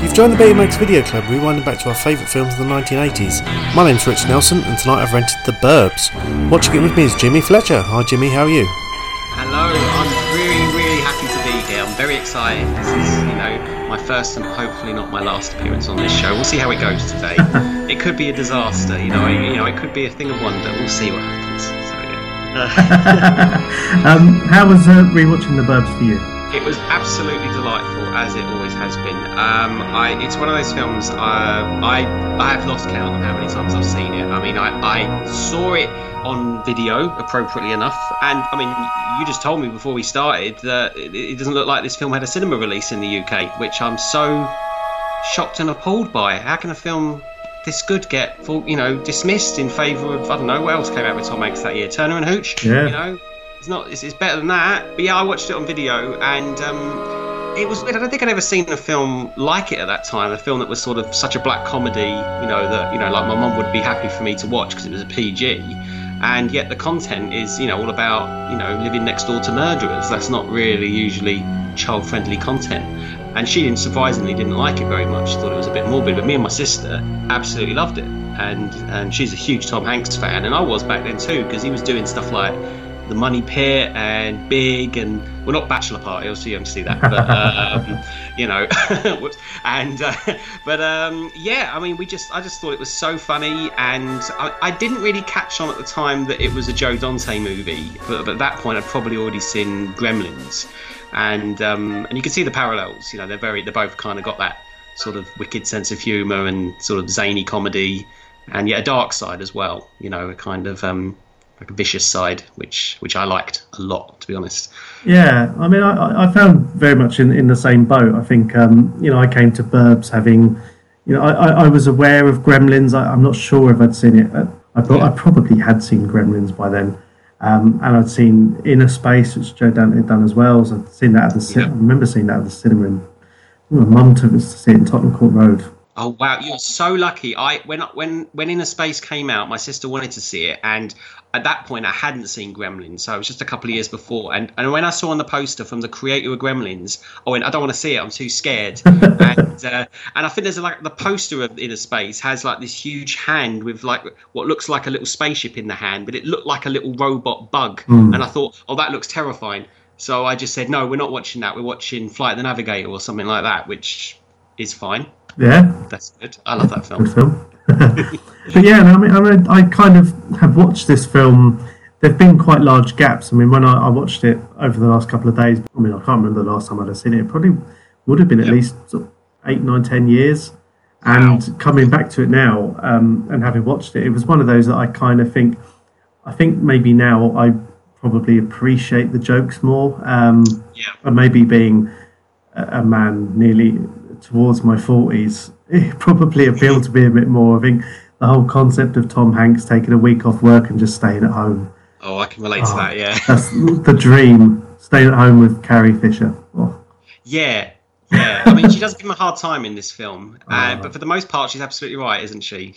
You've joined the Betamax Video Club, rewinding back to our favourite films of the 1980s. My name's Rich Nelson, and tonight I've rented The Burbs. Watching it with me is Jimmy Fletcher. Hi Jimmy, how are you? Hello, I'm really happy to be here. I'm very excited. This is, my first and hopefully not my last appearance on this show. We'll see how it goes today. It could be a disaster, it could be a thing of wonder. We'll see what happens. So, yeah. How was rewatching The Burbs for you? It was absolutely delightful, as it always has been. It's one of those films, I have lost count of how many times I've seen it. I mean, I saw it on video, appropriately enough, and I mean, you just told me before we started that it doesn't look like this film had a cinema release in the UK, which I'm so shocked and appalled by. How can a film this good get dismissed in favour of, I don't know, what else came out with Tom Hanks that year? Turner and Hooch? Yeah. It's better than that. But yeah, I watched it on video, and it was. I don't think I'd ever seen a film like it at that time. A film that was sort of such a black comedy, that like my mum would be happy for me to watch because it was a PG, and yet the content is, all about, living next door to murderers. That's not really usually child-friendly content. And she surprisingly didn't like it very much. Thought it was a bit morbid. But me and my sister absolutely loved it, and she's a huge Tom Hanks fan, and I was back then too, because he was doing stuff like The Money Pit and Big, and not Bachelor Party, obviously you haven't seen that, but whoops. And yeah, I mean, I just thought it was so funny, and I didn't really catch on at the time that it was a Joe Dante movie, but at that point I'd probably already seen Gremlins, and you can see the parallels. They both kind of got that sort of wicked sense of humour and sort of zany comedy, and yet a dark side as well. A kind of like a vicious side, which I liked a lot, to be honest. Yeah, I mean, I found very much in the same boat. I think, I came to Burbs having, I was aware of Gremlins. I'm not sure if I'd seen it. I thought I probably had seen Gremlins by then. And I'd seen Inner Space, which Joe Dante had done as well. So I'd seen that at the cinema. I remember seeing that at the cinema. And my mum took us to see it in Tottenham Court Road. Oh wow, you're so lucky. When Inner Space came out, my sister wanted to see it, and at that point I hadn't seen Gremlins, so it was just a couple of years before. And when I saw on the poster from the creator of Gremlins, I went, I don't want to see it, I'm too scared. And I think there's the poster of Inner Space has like this huge hand with like what looks like a little spaceship in the hand, but it looked like a little robot bug. And I thought, oh, that looks terrifying. So I just said, no, we're not watching that. We're watching Flight of the Navigator or something like that, which is fine. Yeah, that's good. I love that film. Good film. But yeah, I kind of have watched this film. There've been quite large gaps. I mean, when I watched it over the last couple of days, I mean, I can't remember the last time I'd have seen it. It probably would have been at least sort of 8, 9, 10 years. And coming back to it now, and having watched it, it was one of those that I kind of think maybe now I probably appreciate the jokes more. And maybe being a man nearly towards my 40s, it probably appealed to me a bit more. I think the whole concept of Tom Hanks taking a week off work and just staying at home. Oh, I can relate to that, yeah. That's the dream, staying at home with Carrie Fisher. Oh. Yeah. I mean, she does give him a hard time in this film, but for the most part, she's absolutely right, isn't she?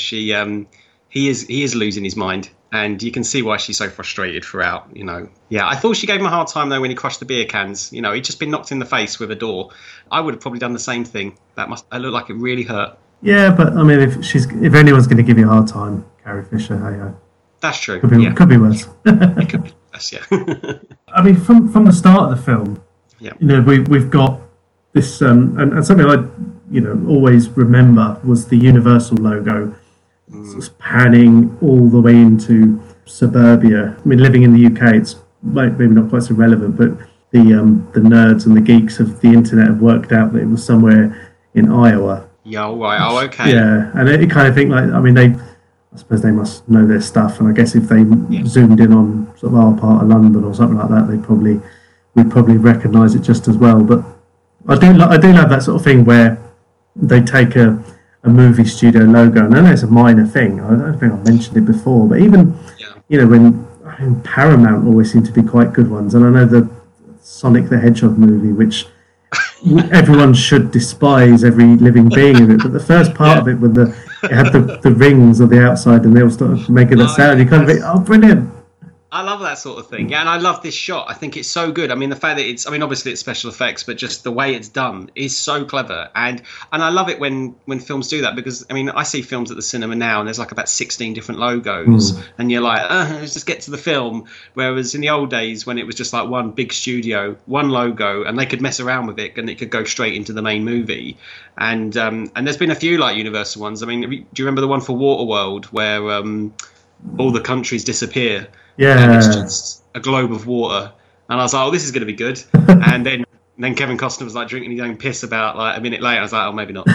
He is losing his mind, and you can see why she's so frustrated throughout. Yeah, I thought she gave him a hard time though when he crushed the beer cans. He'd just been knocked in the face with a door. I would have probably done the same thing. That looked like it really hurt. Yeah, but I mean, if anyone's going to give you a hard time, Carrie Fisher, hey. That's true. Could be worse. It could be worse, yeah. I mean, from the start of the film, we've got this, and something I always remember was the Universal logo. It's panning all the way into suburbia. I mean, living in the UK, it's maybe not quite so relevant, but the nerds and the geeks of the internet have worked out that it was somewhere in Iowa. Yeah, right. Oh, okay. Yeah, and it kind of think I suppose they must know their stuff, and I guess if they zoomed in on sort of our part of London or something like that, we'd probably recognise it just as well. But I do love that sort of thing where they take a movie studio logo, and I know it's a minor thing. I don't think I mentioned it before, but even when Paramount always seem to be quite good ones, and I know the Sonic the Hedgehog movie, which everyone should despise every living being of it, but the first part of it with it had the rings on the outside, and they all started making that sound. You kind of think, oh, brilliant. I love that sort of thing. Yeah, and I love this shot. I think it's so good. I mean, the fact that obviously it's special effects, but just the way it's done is so clever. And I love it when films do that, because, I mean, I see films at the cinema now and there's like about 16 different logos and you're like, let's just get to the film. Whereas in the old days, when it was just like one big studio, one logo, and they could mess around with it and it could go straight into the main movie. And there's been a few like Universal ones. I mean, do you remember the one for Waterworld where all the countries disappear? Yeah. And it's just a globe of water. And I was like, oh, this is going to be good. And then Kevin Costner was like drinking his own piss about like a minute later. I was like, oh, maybe not.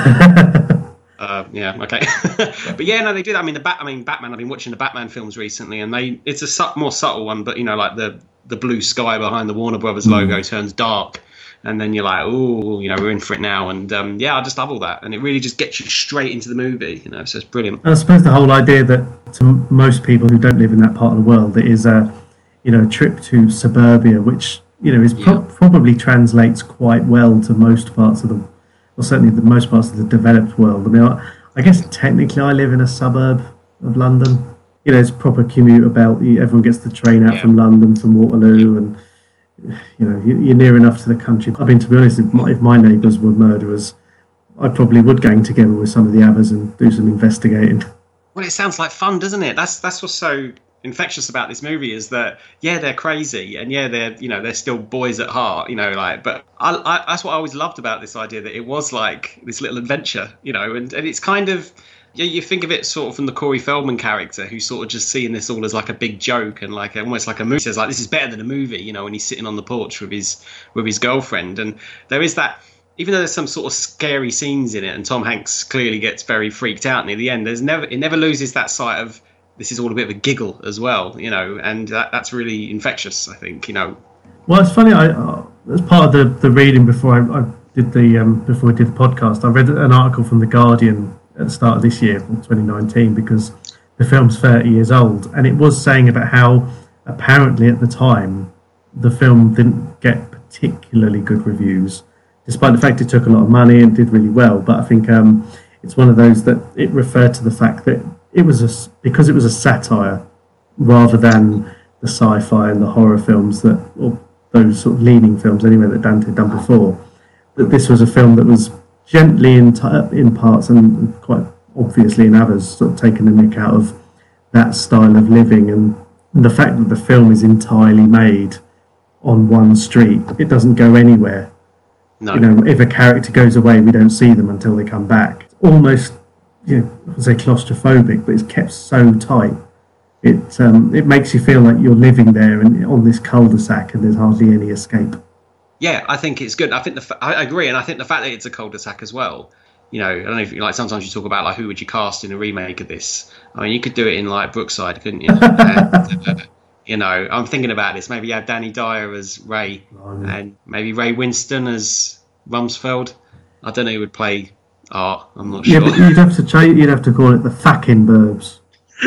Yeah, okay. But yeah, no, they do that. I mean, Batman, I've been watching the Batman films recently, and it's a more subtle one, but, you know, like the blue sky behind the Warner Brothers logo turns dark. And then you're like, oh, you know, we're in for it now. And yeah, I just love all that. And it really just gets you straight into the movie, you know, so it's brilliant. I suppose the whole idea that to most people who don't live in that part of the world, it is a trip to suburbia, which, you know, is probably translates quite well to most parts of or certainly the most parts of the developed world. I mean, I guess technically I live in a suburb of London. You know, it's proper commuter belt. Everyone gets the train out from London, from Waterloo, and you know, you're near enough to the country. I mean, to be honest, if my neighbours were murderers, I probably would gang together with some of the others and do some investigating. Well, it sounds like fun, doesn't it? That's what's so infectious about this movie, is that, yeah, they're crazy, and yeah, they're still boys at heart, you know, like, but I that's what I always loved about this idea, that it was like this little adventure, you know, and it's kind of, yeah, you think of it sort of from the Corey Feldman character, who's sort of just seeing this all as like a big joke and like almost like a movie. He says like, this is better than a movie, you know, when he's sitting on the porch with his girlfriend. And there is that, even though there's some sort of scary scenes in it, and Tom Hanks clearly gets very freaked out near the end, it never loses that sight of, this is all a bit of a giggle as well, you know, and that's really infectious, I think, you know. Well, it's funny, as part of the reading before I did before we did the podcast, I read an article from The Guardian at the start of this year, 2019, because the film's 30 years old, and it was saying about how apparently at the time the film didn't get particularly good reviews, despite the fact it took a lot of money and did really well. But I think it's one of those that it referred to the fact that because it was a satire rather than the sci-fi and the horror films or those sort of leaning films anyway that Dante had done before, that this was a film that was gently in parts and quite obviously in others sort of taking the nick out of that style of living, and the fact that the film is entirely made on one street, it doesn't go anywhere. No. You know, if a character goes away, we don't see them until they come back. It's almost, you know, I would say claustrophobic, but it's kept so tight. It makes you feel like you're living there and on this cul-de-sac, and there's hardly any escape. Yeah, I think it's good. I think I agree, and I think the fact that it's a cul-de-sac as well. You know, I don't know if like sometimes you talk about like who would you cast in a remake of this. I mean, you could do it in like Brookside, couldn't you? And, you know, I'm thinking about this. Maybe you have Danny Dyer as Ray, and maybe Ray Winston as Rumsfeld. I don't know who would play Art. I'm not sure. Yeah, but you'd have to change. You'd have to call it the fucking Burbs.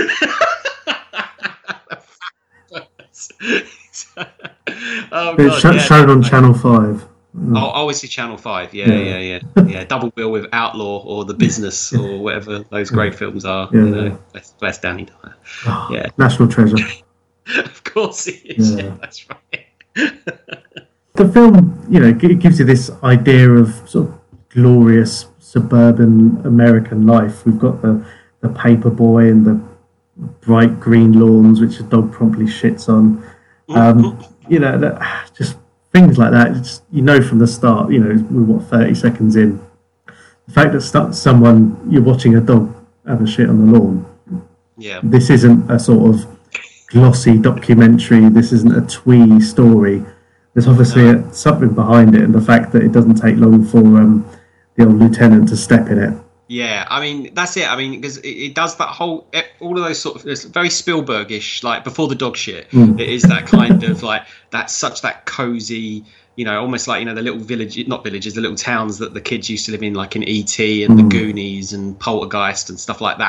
Oh, it's God, shown on Channel 5. Oh, it's Channel 5. Yeah. Double bill with Outlaw or The Business or whatever those great films are. Yeah. You know, bless Danny Dyer. Yeah. National treasure. Of course it is. Yeah, that's right. The film, you know, it gives you this idea of sort of glorious suburban American life. We've got the paper boy and the bright green lawns, which a dog promptly shits on. You know, just things like that. It's, you know, from the start, you know, we're 30 seconds in. The fact that you're watching a dog have a shit on the lawn. Yeah. This isn't a sort of glossy documentary. This isn't a twee story. There's obviously something behind it, and the fact that it doesn't take long for the old lieutenant to step in it. Yeah, I mean, that's it. I mean, because it does that all of those sort of, it's very Spielbergish, like Before the Dog Shit. It is that kind of like, that cozy, you know, almost like, you know, the little not villages, the little towns that the kids used to live in, like in E.T. and the Goonies and Poltergeist and stuff like that.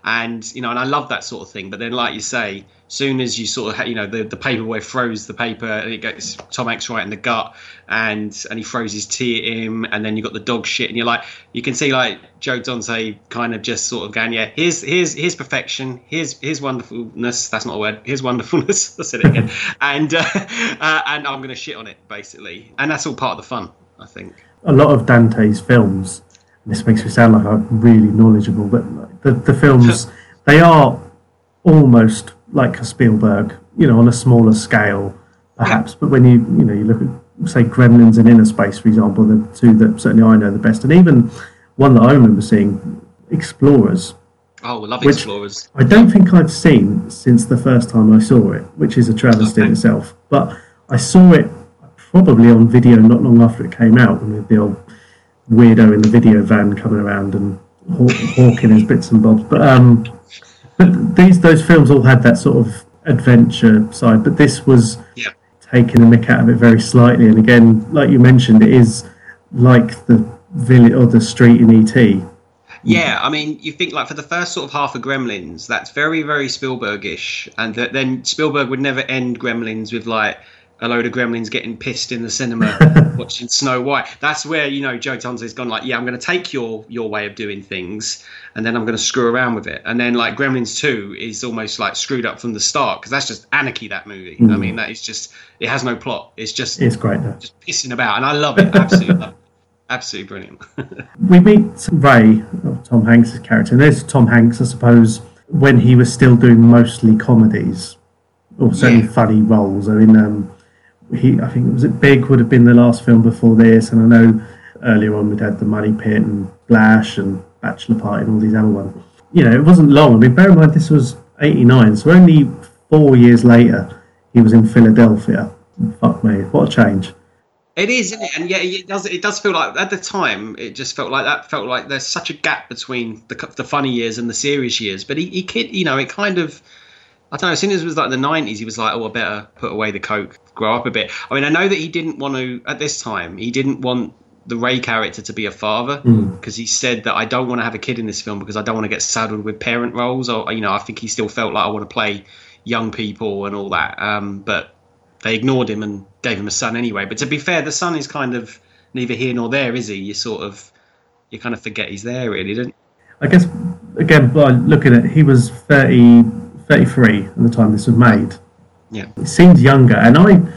and and I love that sort of thing. But then, like you say, soon as you sort of the paperboy throws the paper and it gets Tom Hanks right in the gut, and he throws his tea at him, and then you got the dog shit, and you can see like Joe Dante kind of just sort of going, yeah, here's perfection, here's wonderfulness. That's not a word. Here's wonderfulness. I said it again. And I'm going to shit on it basically, and that's all part of the fun, I think. A lot of Dante's films, and this makes me sound like I'm really knowledgeable, but the films they are almost like a Spielberg, on a smaller scale, perhaps. But when you look at, say, Gremlins and Inner Space, for example, the two that certainly I know the best, and even one that I remember seeing, Explorers. Oh, I love Explorers. I don't think I've seen since the first time I saw it, which is a travesty in itself. But I saw it probably on video not long after it came out, with the old weirdo in the video van coming around and hawking his bits and bobs. But those films all had that sort of adventure side, but this was taking the mick out of it very slightly. And again, like you mentioned, it is like the village or the street in E.T. Yeah, I mean, you think like for the first sort of half of Gremlins, that's very, very Spielbergish, and then Spielberg would never end Gremlins with like a load of gremlins getting pissed in the cinema watching Snow White. That's where Joe Dante's gone like, yeah, I'm going to take your way of doing things, and then I'm going to screw around with it. And then like Gremlins 2 is almost like screwed up from the start, because that's just anarchy, that movie. I mean, that is just, it has no plot. It's great though. Just pissing about, and I love it. Absolutely love it. Absolutely brilliant. We meet Ray, Tom Hanks' character, and there's Tom Hanks, I suppose, when he was still doing mostly comedies, or certainly funny roles. I mean, I think it was Big would have been the last film before this, and I know earlier on we'd had The Money Pit and Blash and Bachelor Party and all these other ones. It wasn't long. I mean, bear in mind this was 89, so only 4 years later he was in Philadelphia. Fuck me, what a change. It is, isn't it? And yeah, it does feel like at the time it just felt like there's such a gap between the funny years and the serious years. But he it kind of, I don't know, as soon as it was like the 90s, he was like, oh, I better put away the coke, grow up a bit. I mean, I know that he didn't want to, at this time, he didn't want the Ray character to be a father, because he said that I don't want to have a kid in this film because I don't want to get saddled with parent roles. Or, I think he still felt like I want to play young people and all that. But they ignored him and gave him a son anyway. But to be fair, the son is kind of neither here nor there, is he? You kind of forget he's there, really, don't you? I guess, again, by looking at it, he was 33 at the time this was made. Yeah. He seemed younger, and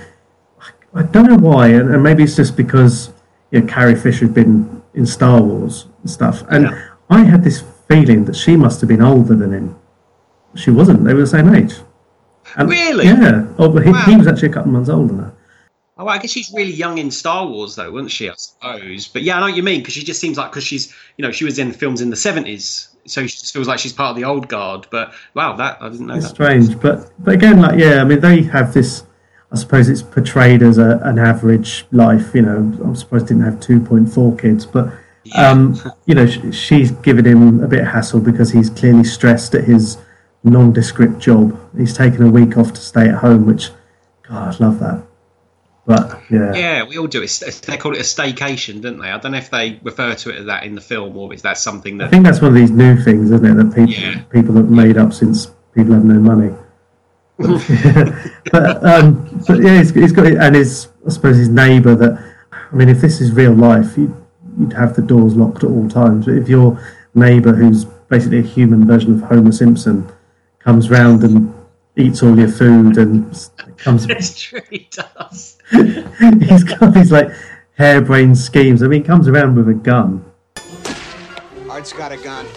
I don't know why, and maybe it's just because Carrie Fisher had been in Star Wars and stuff, and I had this feeling that she must have been older than him. She wasn't. They were the same age. And, really? Yeah. Oh, but he was actually a couple of months older now. Oh, well, I guess she's really young in Star Wars, though, wasn't she? I suppose. But yeah, I know what you mean, because she just seems like, because she's, she was in films in the 70s, so she just feels like she's part of the old guard. But wow, that I didn't know. It's that. Strange, but again, like I mean, they have this. I suppose it's portrayed as an average life. I'm surprised didn't have 2.4 kids, but she's given him a bit of hassle because he's clearly stressed at his nondescript job. He's taken a week off to stay at home, which, God, I love that. But yeah, we all do it. They call it a staycation, don't they? I don't know if they refer to it as that in the film, or is that something that... I think that's one of these new things, isn't it? That people have made up since people have no money. but yeah, he's got it, and I suppose his neighbour. That, I mean, if this is real life, you'd have the doors locked at all times. But if your neighbour, who's basically a human version of Homer Simpson, comes round and eats all your food and comes... It's true, he does. He's got these like harebrained schemes. I mean, he comes around with a gun. Art's got a gun.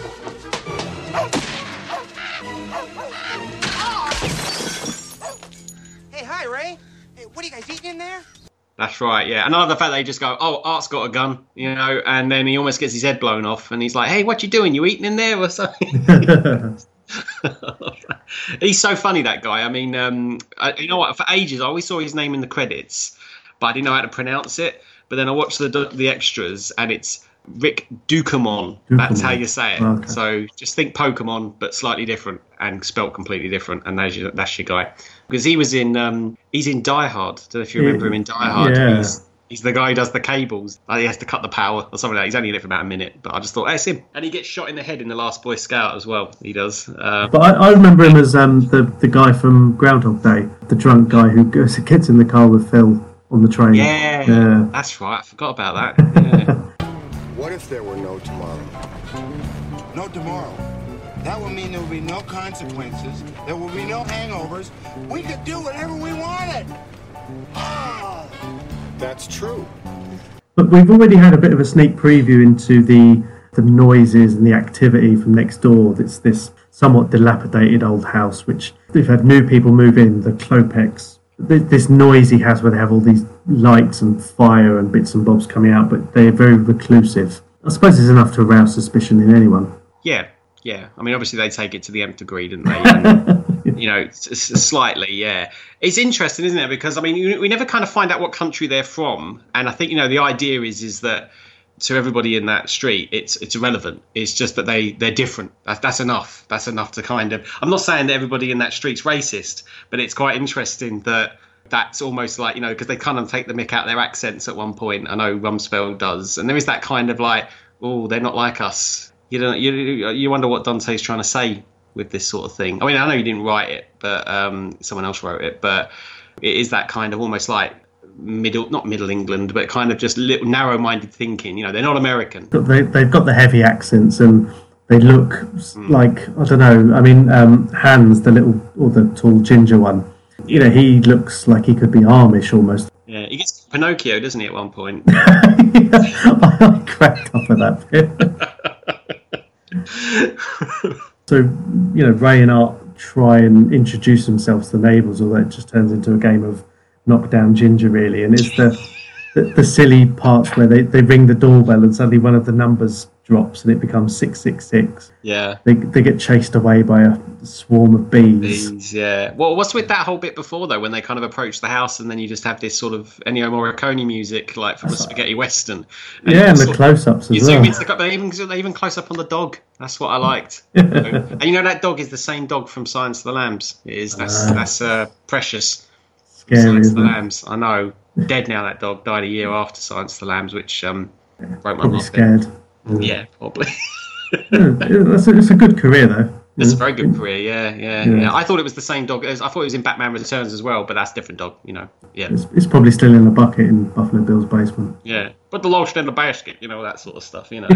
Hey, hi, Ray. Hey, what are you guys eating in there? That's right, yeah. And I love the fact they just go, oh, Art's got a gun, and then he almost gets his head blown off, and he's like, hey, what you doing? You eating in there or something? He's so funny, that guy. I mean, you know what? For ages, I always saw his name in the credits, but I didn't know how to pronounce it. But then I watched the extras, and it's Rick Ducommun. That's how you say it. Okay. So just think Pokemon, but slightly different and spelt completely different. And that's your guy, because he was in he's in Die Hard. I don't know if you remember him in Die Hard. Yeah. He's the guy who does the cables. He has to cut the power or something like that. He's only in it for about a minute, but I just thought, hey, it's him. And he gets shot in the head in The Last Boy Scout as well. He does. But I remember him as the guy from Groundhog Day, the drunk guy who gets in the car with Phil on the train. Yeah, that's right. I forgot about that. Yeah. What if there were no tomorrow? No tomorrow. That would mean there would be no consequences. There would be no hangovers. We could do whatever we wanted. Ah! That's true. But we've already had a bit of a sneak preview into the noises and the activity from next door. It's this somewhat dilapidated old house, which they've had new people move in, the Klopex. This noisy house where they have all these lights and fire and bits and bobs coming out, but they're very reclusive. I suppose it's enough to arouse suspicion in anyone. Yeah. I mean, obviously they take it to the nth degree, didn't they? And, slightly, yeah. It's interesting, isn't it? Because, I mean, we never kind of find out what country they're from. And I think, the idea is that to everybody in that street, it's irrelevant. It's just that they're different. That's enough. That's enough to kind of... I'm not saying that everybody in that street's racist, but it's quite interesting that that's almost like, because they kind of take the mick out of their accents at one point. I know Rumsfeld does. And there is that kind of like, oh, they're not like us. You wonder what Dante's trying to say with this sort of thing. I mean, I know you didn't write it, but someone else wrote it. But it is that kind of almost like not Middle England, but kind of just narrow-minded thinking. They're not American. But they've got the heavy accents and they look like, I don't know. I mean, Hans, the little or the tall ginger one. He looks like he could be Amish almost. Yeah, he gets Pinocchio, doesn't he? At one point. I cracked up at that bit. So, Ray and Art try and introduce themselves to the neighbours, although it just turns into a game of knock down ginger, really. And it's the silly parts where they ring the doorbell and suddenly one of the numbers drops and it becomes 666. Yeah. They get chased away by a swarm of bees. Yeah. Well, what's with that whole bit before, though, when they kind of approach the house and then you just have this sort of Ennio Morricone music, like from a spaghetti western. And the close-ups as well. They even close up on the dog. That's what I liked. And that dog is the same dog from Silence of the Lambs. It is. That's Precious. Scary, Silence of the isn't it? Lambs. I know. Dead now, that dog. Died a year after Silence of the Lambs, which broke my Probably heart. scared. Yeah, probably. It's a good career, though. It's a very good career, yeah. I thought it was the same dog. I thought it was in Batman Returns as well, but that's a different dog, Yeah. It's probably still in a bucket in Buffalo Bill's basement. Yeah, but the lost in the basket, that sort of stuff, Oh,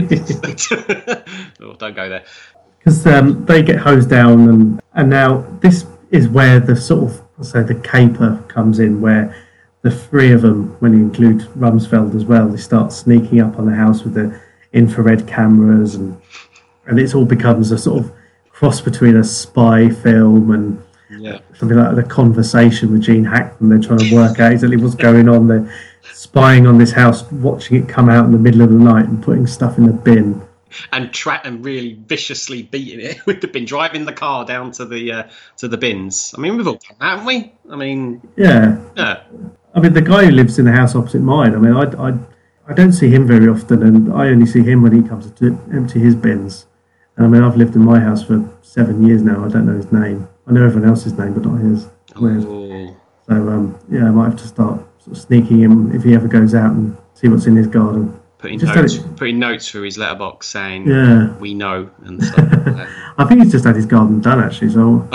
don't go there. Because they get hosed down, and now this is where the sort of, the caper comes in, where the three of them, when you include Rumsfeld as well, they start sneaking up on the house with the infrared cameras, and it all becomes a sort of cross between a spy film and something like The Conversation with Gene Hackman. They're trying to work out exactly what's going on. They're spying on this house, watching it come out in the middle of the night and putting stuff in the bin. And really viciously beating it with the bin, driving the car down to the bins. I mean, we've all done that, haven't we? I mean... Yeah. I mean, the guy who lives in the house opposite mine, I mean, I don't see him very often, and I only see him when he comes to empty his bins. And I mean, I've lived in my house for 7 years now. I don't know his name. I know everyone else's name, but not his. Weird. Oh. So, I might have to start sort of sneaking him if he ever goes out and see what's in his garden. Putting notes through his letterbox saying, we know, and stuff like that. I think he's just had his garden done, actually, so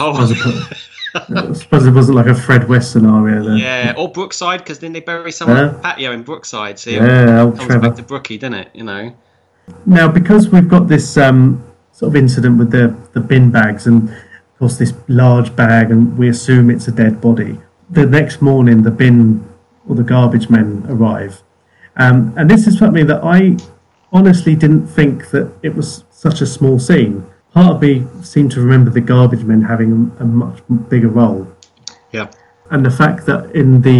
I suppose it wasn't like a Fred West scenario there. Yeah, or Brookside, because then they bury someone on the patio in Brookside, so it comes back to Brookie, doesn't it, Now, because we've got this sort of incident with the bin bags, and of course this large bag, and we assume it's a dead body, the next morning the bin or the garbage men arrive. And this is something that I honestly didn't think that it was such a small scene. Part of me seemed to remember the garbage men having a much bigger role. Yeah. And the fact that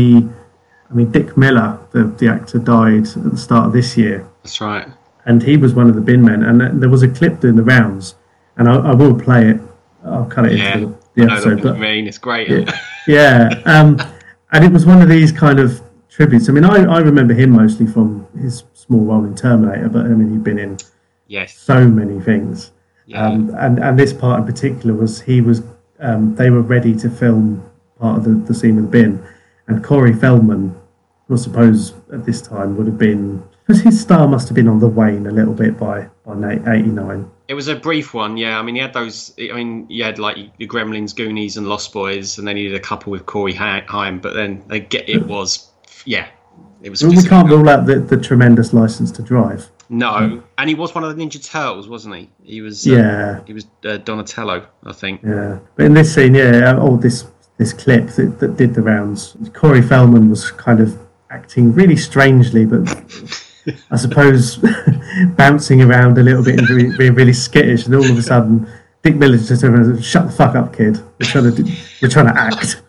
Dick Miller, the actor, died at the start of this year. That's right. And he was one of the bin men. And there was a clip doing the rounds. And I will play it. I'll cut it into the episode. What you mean. It's great. Yeah. And it was one of these kind of tributes. I mean, I remember him mostly from his small role in Terminator, but I mean, he'd been in so many things. Yeah. And this part in particular was they were ready to film part of the scene with the bin, and Corey Feldman I suppose at this time would have been, because his star must have been on the wane a little bit by 89. It was a brief one, yeah. I mean, he had those. I mean, you had like the Gremlins, Goonies, and Lost Boys, and then he did a couple with Corey Haim. But then it was. We can't rule out the tremendous License to Drive. No, and he was one of the Ninja Turtles, wasn't he? He was. He was Donatello, I think. Yeah, but in this scene, this clip that did the rounds, Corey Feldman was kind of acting really strangely, but I suppose bouncing around a little bit and being really skittish, and all of a sudden Dick Miller just turned around and said, "Shut the fuck up, kid. We're trying to act."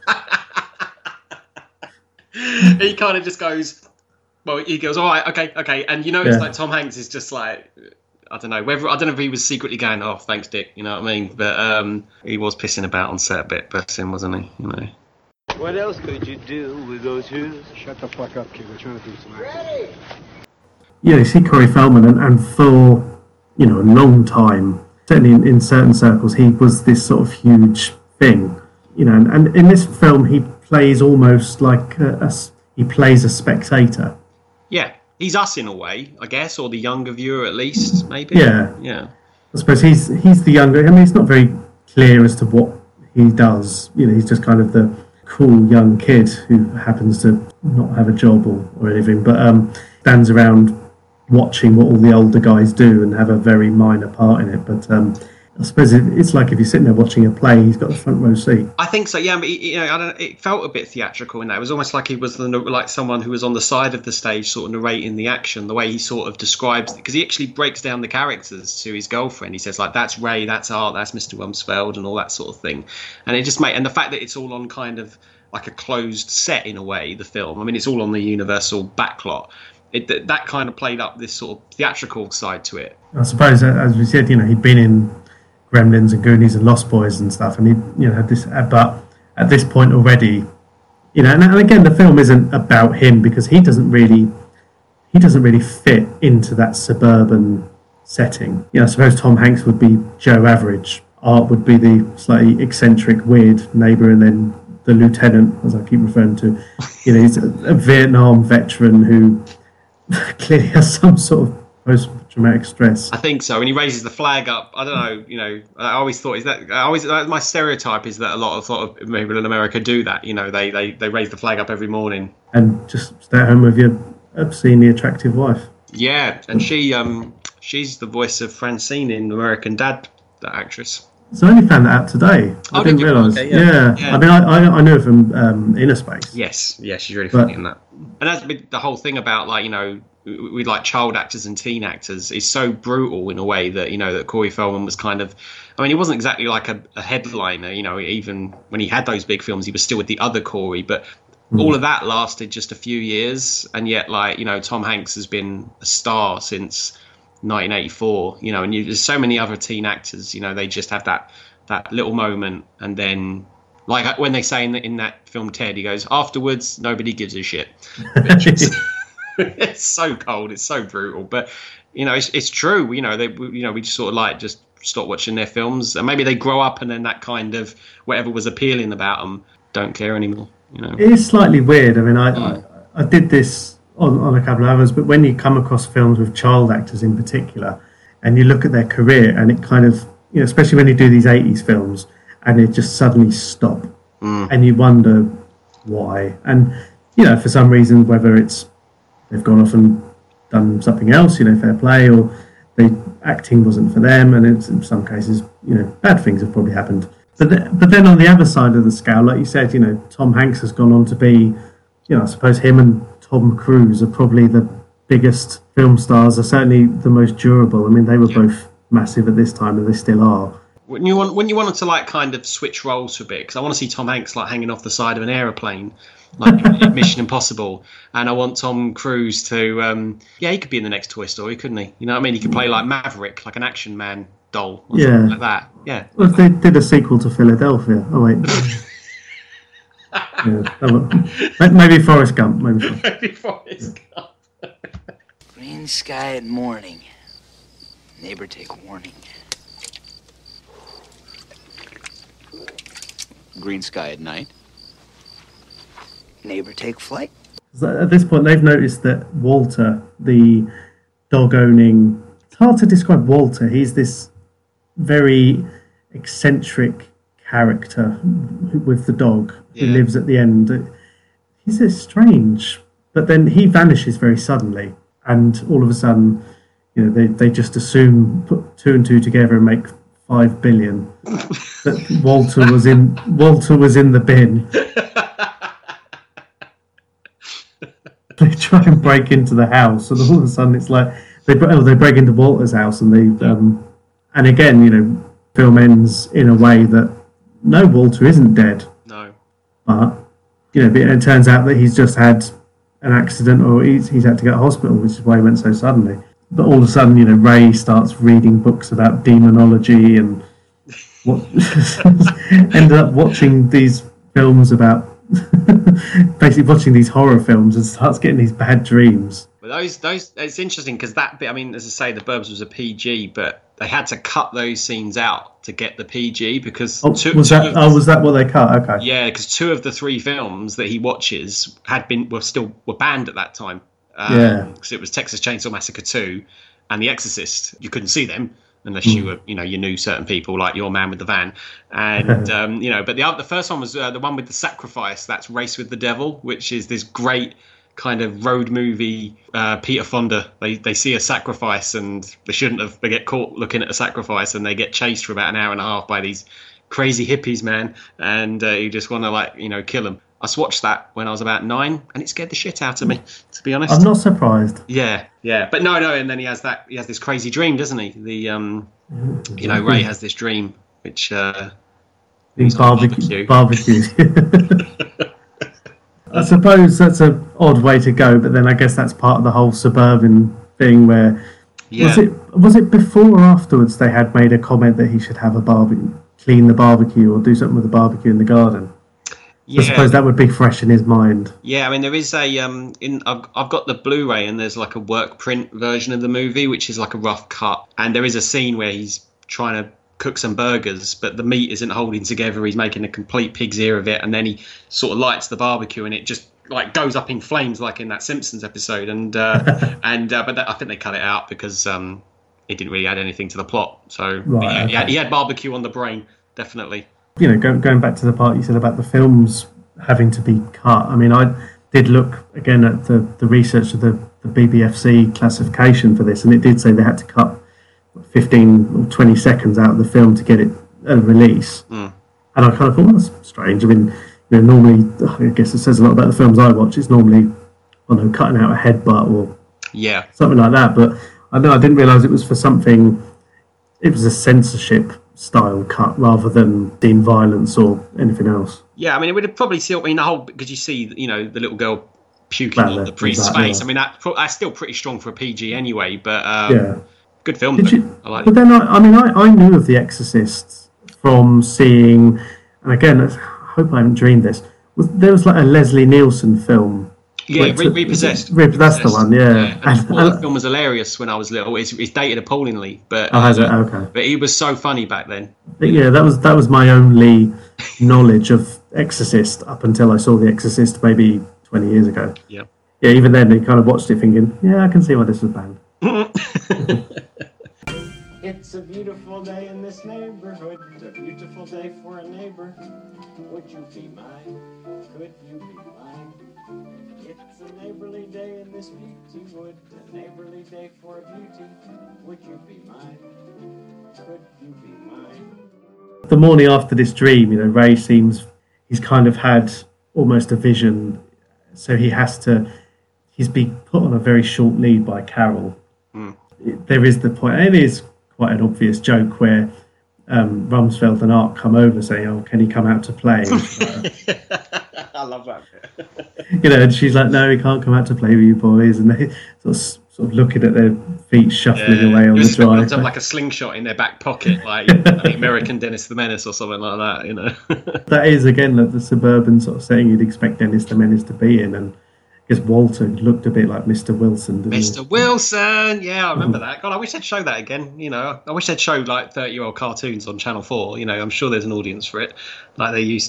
He kind of just goes, well, he goes, all right, okay, and it's like Tom Hanks is just like, I don't know if he was secretly going, oh, thanks, Dick, you know what I mean? But he was pissing about on set a bit, bless him, wasn't he? You know. What else could you do with those shoes? Shut the fuck up, kid. We're trying to do some action. Yeah, you see Corey Feldman, and for a long time, certainly in certain circles, he was this sort of huge thing. And in this film, he plays almost like he plays a spectator. Yeah, he's us in a way, I guess, or the younger viewer at least, maybe. Yeah. I suppose he's the younger. I mean, it's not very clear as to what he does. He's just kind of the cool young kid who happens to not have a job or anything, but stands around watching what all the older guys do and have a very minor part in it. But I suppose it's like if you're sitting there watching a play, he's got the front row seat. I think so, yeah. But it felt a bit theatrical in that. It was almost like he was like someone who was on the side of the stage, sort of narrating the action. The way he sort of describes it, because he actually breaks down the characters to his girlfriend. He says like, "That's Ray, that's Art, that's Mr. Rumsfeld," and all that sort of thing. And it just and the fact that it's all on kind of like a closed set in a way. The film, I mean, it's all on the Universal backlot. That kind of played up this sort of theatrical side to it. I suppose, as we said, he'd been in Gremlins and Goonies and Lost Boys and stuff, and he had this. But at this point already, and again, the film isn't about him because he doesn't really fit into that suburban setting. I suppose Tom Hanks would be Joe Average. Art would be the slightly eccentric, weird neighbour, and then the lieutenant, as I keep referring to, he's a Vietnam veteran who clearly has some sort of post-traumatic stress. I think so. When he raises the flag up, I don't know. I always thought my stereotype is that a lot of people in America do that. They raise the flag up every morning and just stay at home with your obscenely attractive wife. Yeah, and she's the voice of Francine in American Dad, that actress. So I only found that out today. I didn't realise. Okay, yeah. I mean, I knew her from Inner Space. Yes, she's really funny in that. And that's the whole thing about with like child actors and teen actors is so brutal in a way that that Corey Feldman was kind of. I mean, he wasn't exactly like a headliner. Even when he had those big films, he was still with the other Corey, but. All of that lasted just a few years, and yet, Tom Hanks has been a star since 1984. And there's so many other teen actors. They just have that little moment, and then, like when they say in that film Ted, he goes, "Afterwards, nobody gives a shit." It's so cold, it's so brutal, but it's true. We just sort of just stop watching their films, and maybe they grow up, and then that kind of whatever was appealing about them don't care anymore. It is slightly weird. I mean, I did this on a couple of others, but when you come across films with child actors in particular, and you look at their career, and it kind of, especially when you do these 80s films, and it just suddenly stop, and you wonder why. And, for some reason, whether it's they've gone off and done something else, fair play, or acting wasn't for them, and in some cases, bad things have probably happened. But then on the other side of the scale, like you said, Tom Hanks has gone on to be, I suppose him and Tom Cruise are probably the biggest film stars, are certainly the most durable. I mean, they were both massive at this time, and they still are. When you wanted to kind of switch roles for a bit, because I want to see Tom Hanks hanging off the side of an aeroplane, like Mission Impossible, and I want Tom Cruise to, he could be in the next Toy Story, couldn't he? You know what I mean? He could play like Maverick, like an action man doll, or something like that. Yeah. Well, they did a sequel to Philadelphia. Oh wait. Maybe Forrest Gump. Maybe Forrest Gump. Green sky at morning. Neighbor take warning. Green sky at night. Neighbor take flight. So at this point, they've noticed that Walter, the dog-owning... It's hard to describe Walter. He's this very eccentric character with the dog who lives at the end. He's just strange. But then he vanishes very suddenly. And all of a sudden, they just assume, put 2 and 2 together and make 5 billion. That Walter was in the bin. They try and break into the house, and all of a sudden it's like they break into Walter's house, and and again, film ends in a way that no, Walter isn't dead. No, but it turns out that he's just had an accident, or he's had to go to hospital, which is why he went so suddenly. But all of a sudden, Ray starts reading books about demonology and ended up watching these films about. Basically watching these horror films and starts getting these bad dreams. But those it's interesting because that bit, I mean, as I say, The Burbs was a PG, but they had to cut those scenes out to get the PG because was that what they cut? Okay. Yeah, because 2 of the 3 films that he watches were banned at that time. Because it was Texas Chainsaw Massacre 2 and The Exorcist. You couldn't see them unless you were, you knew certain people like your man with the van, and But the first one was the one with the sacrifice. That's Race with the Devil, which is this great kind of road movie. Peter Fonda. They see a sacrifice and they shouldn't have. They get caught looking at a sacrifice and they get chased for about an hour and a half by these crazy hippies, man, and you just want to kill them. I watched that when I was about 9, and it scared the shit out of me, to be honest. I'm not surprised. Yeah, but no, and then he has this crazy dream, doesn't he? Ray has this dream, which barbecue. I Yeah. suppose that's an odd way to go, but then I guess that's part of the whole suburban thing where... Yeah. Was it before or afterwards they had made a comment that he should have a barbecue, clean the barbecue or do something with the barbecue in the garden? Yeah. I suppose that would be fresh in his mind. Yeah, I mean, there is I've got the Blu-ray and there's like a work print version of the movie, which is like a rough cut. And there is a scene where he's trying to cook some burgers, but the meat isn't holding together. He's making a complete pig's ear of it. And then he sort of lights the barbecue and it just like goes up in flames like in that Simpsons episode. And I think they cut it out because it didn't really add anything to the plot. So right, he had barbecue on the brain, definitely. Going back to the part you said about the films having to be cut, I mean, I did look again at the research of the BBFC classification for this, and it did say they had to cut 15 or 20 seconds out of the film to get it a release. And I kind of thought, that's strange. I mean, normally, I guess it says a lot about the films I watch. It's normally, cutting out a headbutt or something like that. But I didn't realise it was for something. It was a censorship style cut rather than deemed violence or anything else. Yeah, I mean, it would have probably still been the whole, because you see, the little girl puking on the priest's face. I mean, that's still pretty strong for a PG anyway, but good film. I like it. But then, I knew of The Exorcist from seeing, and again, I hope I haven't dreamed this, there was like a Leslie Nielsen film. Yeah, Repossessed. That's the one, yeah. That film was hilarious when I was little. It's dated appallingly, but has it? Okay. But he was so funny back then. Yeah, that was my only knowledge of Exorcist up until I saw The Exorcist maybe 20 years ago. Yeah. Yeah, even then, he kind of watched it thinking, yeah, I can see why this was banned. It's a beautiful day in this neighborhood, a beautiful day for a neighbor. Would you be mine? Could you be mine? It's a neighborly day in this beauty wood, a neighborly day for a beauty. Would you be mine? Could you be mine? The morning after this dream, Ray seems, he's kind of had almost a vision, so he's being put on a very short lead by Carol. There is the point, and it is quite an obvious joke where Rumsfeld and Art come over saying, "Oh, can he come out to play?" I love that bit. And she's like, "No, he can't come out to play with you boys," and they sort of looking at their feet shuffling away on the drive. Like a slingshot in their back pocket, like the American Dennis the Menace or something like that. That is again the suburban sort of setting you'd expect Dennis the Menace to be in, and I guess Walter looked a bit like Mr. Wilson. Mr. Wilson, yeah, I remember that. God, I wish they'd show that again. I wish they'd show like 30-year-old cartoons on Channel 4. I'm sure there's an audience for it, like they used to.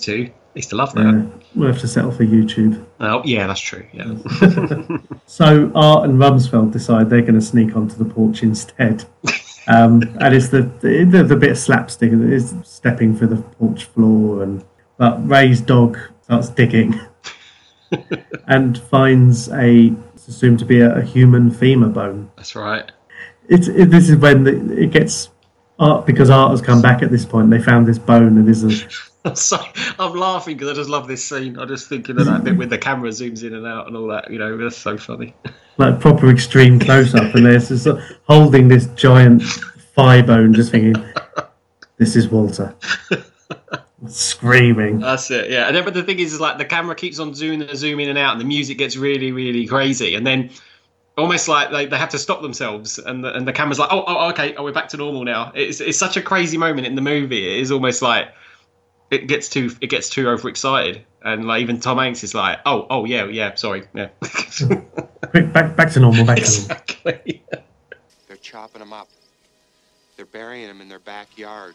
used to love that. We'll have to settle for YouTube. Oh, yeah, that's true. Yeah. So Art and Rumsfeld decide they're going to sneak onto the porch instead. And it's the bit of slapstick. It's stepping through the porch floor, but Ray's dog starts digging and finds it's assumed to be a human femur bone. That's right. This is when it gets Art, because Art has come back at this point. They found this bone and I'm sorry, I'm laughing because I just love this scene. I'm just thinking of that bit when the camera zooms in and out and all that. That's so funny. Like proper extreme close up, and they're just holding this giant thigh bone, just thinking, "This is Walter." Screaming. That's it, yeah. And then, but the thing is like the camera keeps on zooming in and out, and the music gets really, really crazy, and then almost like they have to stop themselves, and the camera's like, oh, okay, we're back to normal now. It's such a crazy moment in the movie. It is almost like it gets too overexcited, and like even Tom Hanks is like, oh yeah, sorry, yeah. Quick, back to normal. Exactly. They're chopping them up. They're burying them in their backyard.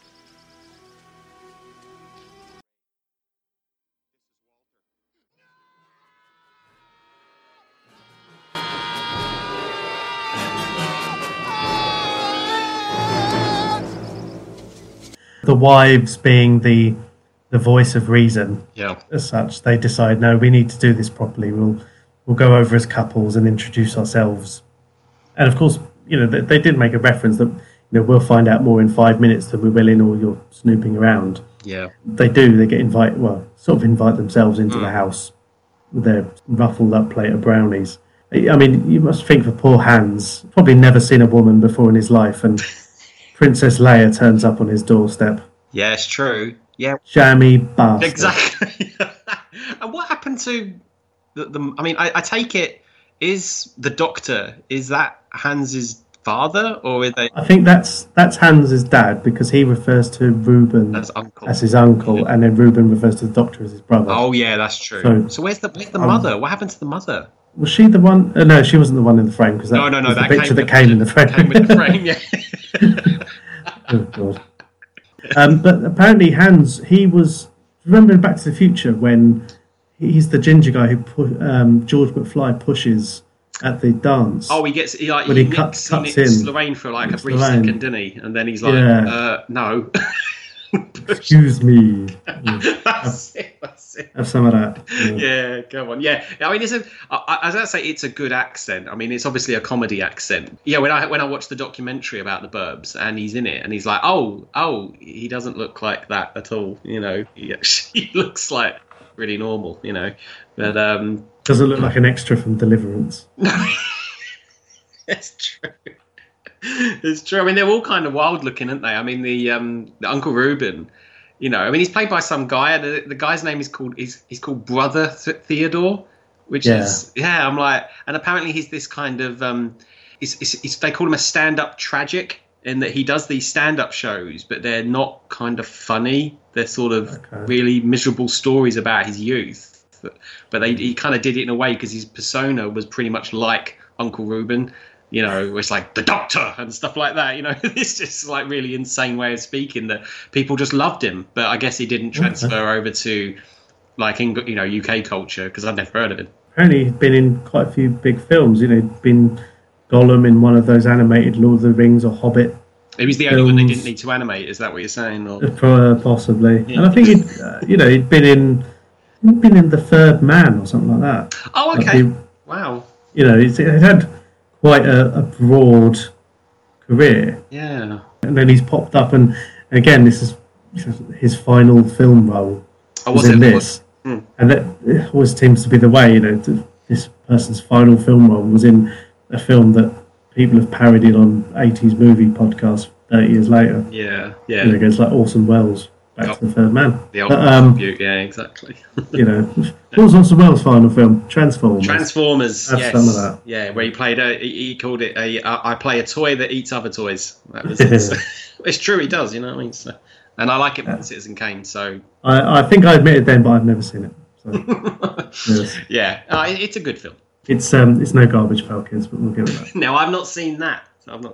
The wives being the voice of reason, as such, they decide, no, we need to do this properly. We'll go over as couples and introduce ourselves. And of course, they did make a reference that we'll find out more in 5 minutes than we will in all your snooping around. Yeah, they do. They get invite themselves into the house with their ruffled up plate of brownies. I mean, you must think for poor Hans, probably never seen a woman before in his life, and Princess Leia turns up on his doorstep. Yeah, it's true. Yeah, jammy bastard. Exactly. And what happened to the? I mean, I take it, is the Doctor, is that Hans's father, or are they? I think that's Hans's dad, because he refers to Reuben as his uncle, and then Reuben refers to the Doctor as his brother. Oh yeah, that's true. So where's the mother? What happened to the mother? Was she the one? No, she wasn't the one in the frame, because no, was that the picture that came in the frame. Came with the frame, yeah. Oh god. But apparently Hans, he was, remember Back to the Future when he's the ginger guy who George McFly pushes at the dance. Oh, he cuts in Lorraine for like a brief second, didn't he? And then he's like, no. Excuse me. That's it. Have some of that. Yeah, come on. Yeah, I mean, as I say, it's a good accent. I mean, it's obviously a comedy accent. Yeah, when I watched the documentary about the Burbs, and he's in it, and he's like, oh, he doesn't look like that at all. He actually looks like really normal. But doesn't look like an extra from Deliverance. No, it's true. It's true. I mean, they're all kind of wild looking, aren't they? I mean, the Uncle Reuben. I mean, he's played by some guy. The guy's name is called Brother Theodore, which is I'm like, and apparently he's this kind of they call him a stand-up tragic, in that he does these stand-up shows, but they're not kind of funny. They're sort of really miserable stories about his youth, but he kind of did it in a way because his persona was pretty much like Uncle Reuben. It's like the Doctor and stuff like that. It's just like really insane way of speaking that people just loved him. But I guess he didn't transfer over to like UK culture, because I've never heard of him. Apparently, he'd been in quite a few big films. He'd been Gollum in one of those animated Lord of the Rings or Hobbit. He was the only one they didn't need to animate. Is that what you're saying? Or? Possibly. Yeah. And I think he'd been in The Third Man or something like that. Oh, okay. Wow. He'd had quite a broad career. Yeah. And then he's popped up, and again, this is his final film role. Was in this. And that always seems to be the way, this person's final film role was in a film that people have parodied on 80s movie podcasts 30 years later. Yeah. It goes like Orson Welles, Back to the Third Man. The old tribute, yeah, exactly. What was Orson Welles' final film? Transformers. Have some of that. Yeah, where he played he called it I play a toy that eats other toys. That was it's true, he does, what I mean? So, and I like it with Citizen Kane, so... I think I admitted then, but I've never seen it. So, yes. Yeah, it's a good film. It's no Garbage Pail Kids, but we'll give it that. No, I've not seen that. No,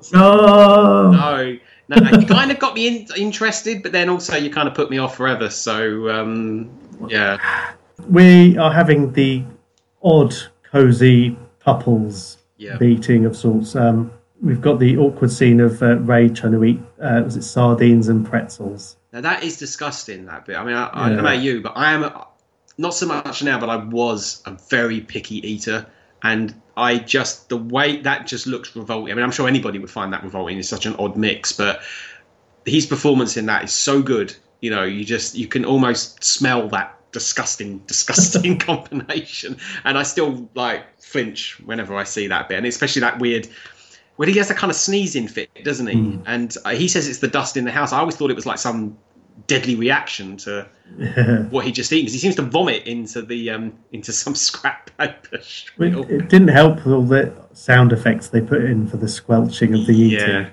you kind of got me interested, but then also you kind of put me off forever. So Yeah. We are having the odd, cosy couples meeting of sorts. We've got the awkward scene of Ray trying to eat, was it sardines and pretzels? Now that is disgusting, that bit. I mean, I don't know about you, but I am, not so much now, but I was a very picky eater. And the way that just looks revolting. I mean, I'm sure anybody would find that revolting. It's such an odd mix, but his performance in that is so good. You know, you can almost smell that disgusting combination. And I still flinch whenever I see that bit. And especially that weird, when he has that kind of sneezing fit, doesn't he? And he says it's the dust in the house. I always thought it was like some deadly reaction to what he just eaten, because he seems to vomit into some scrap paper. It didn't help with all the sound effects they put in for the squelching of the eating.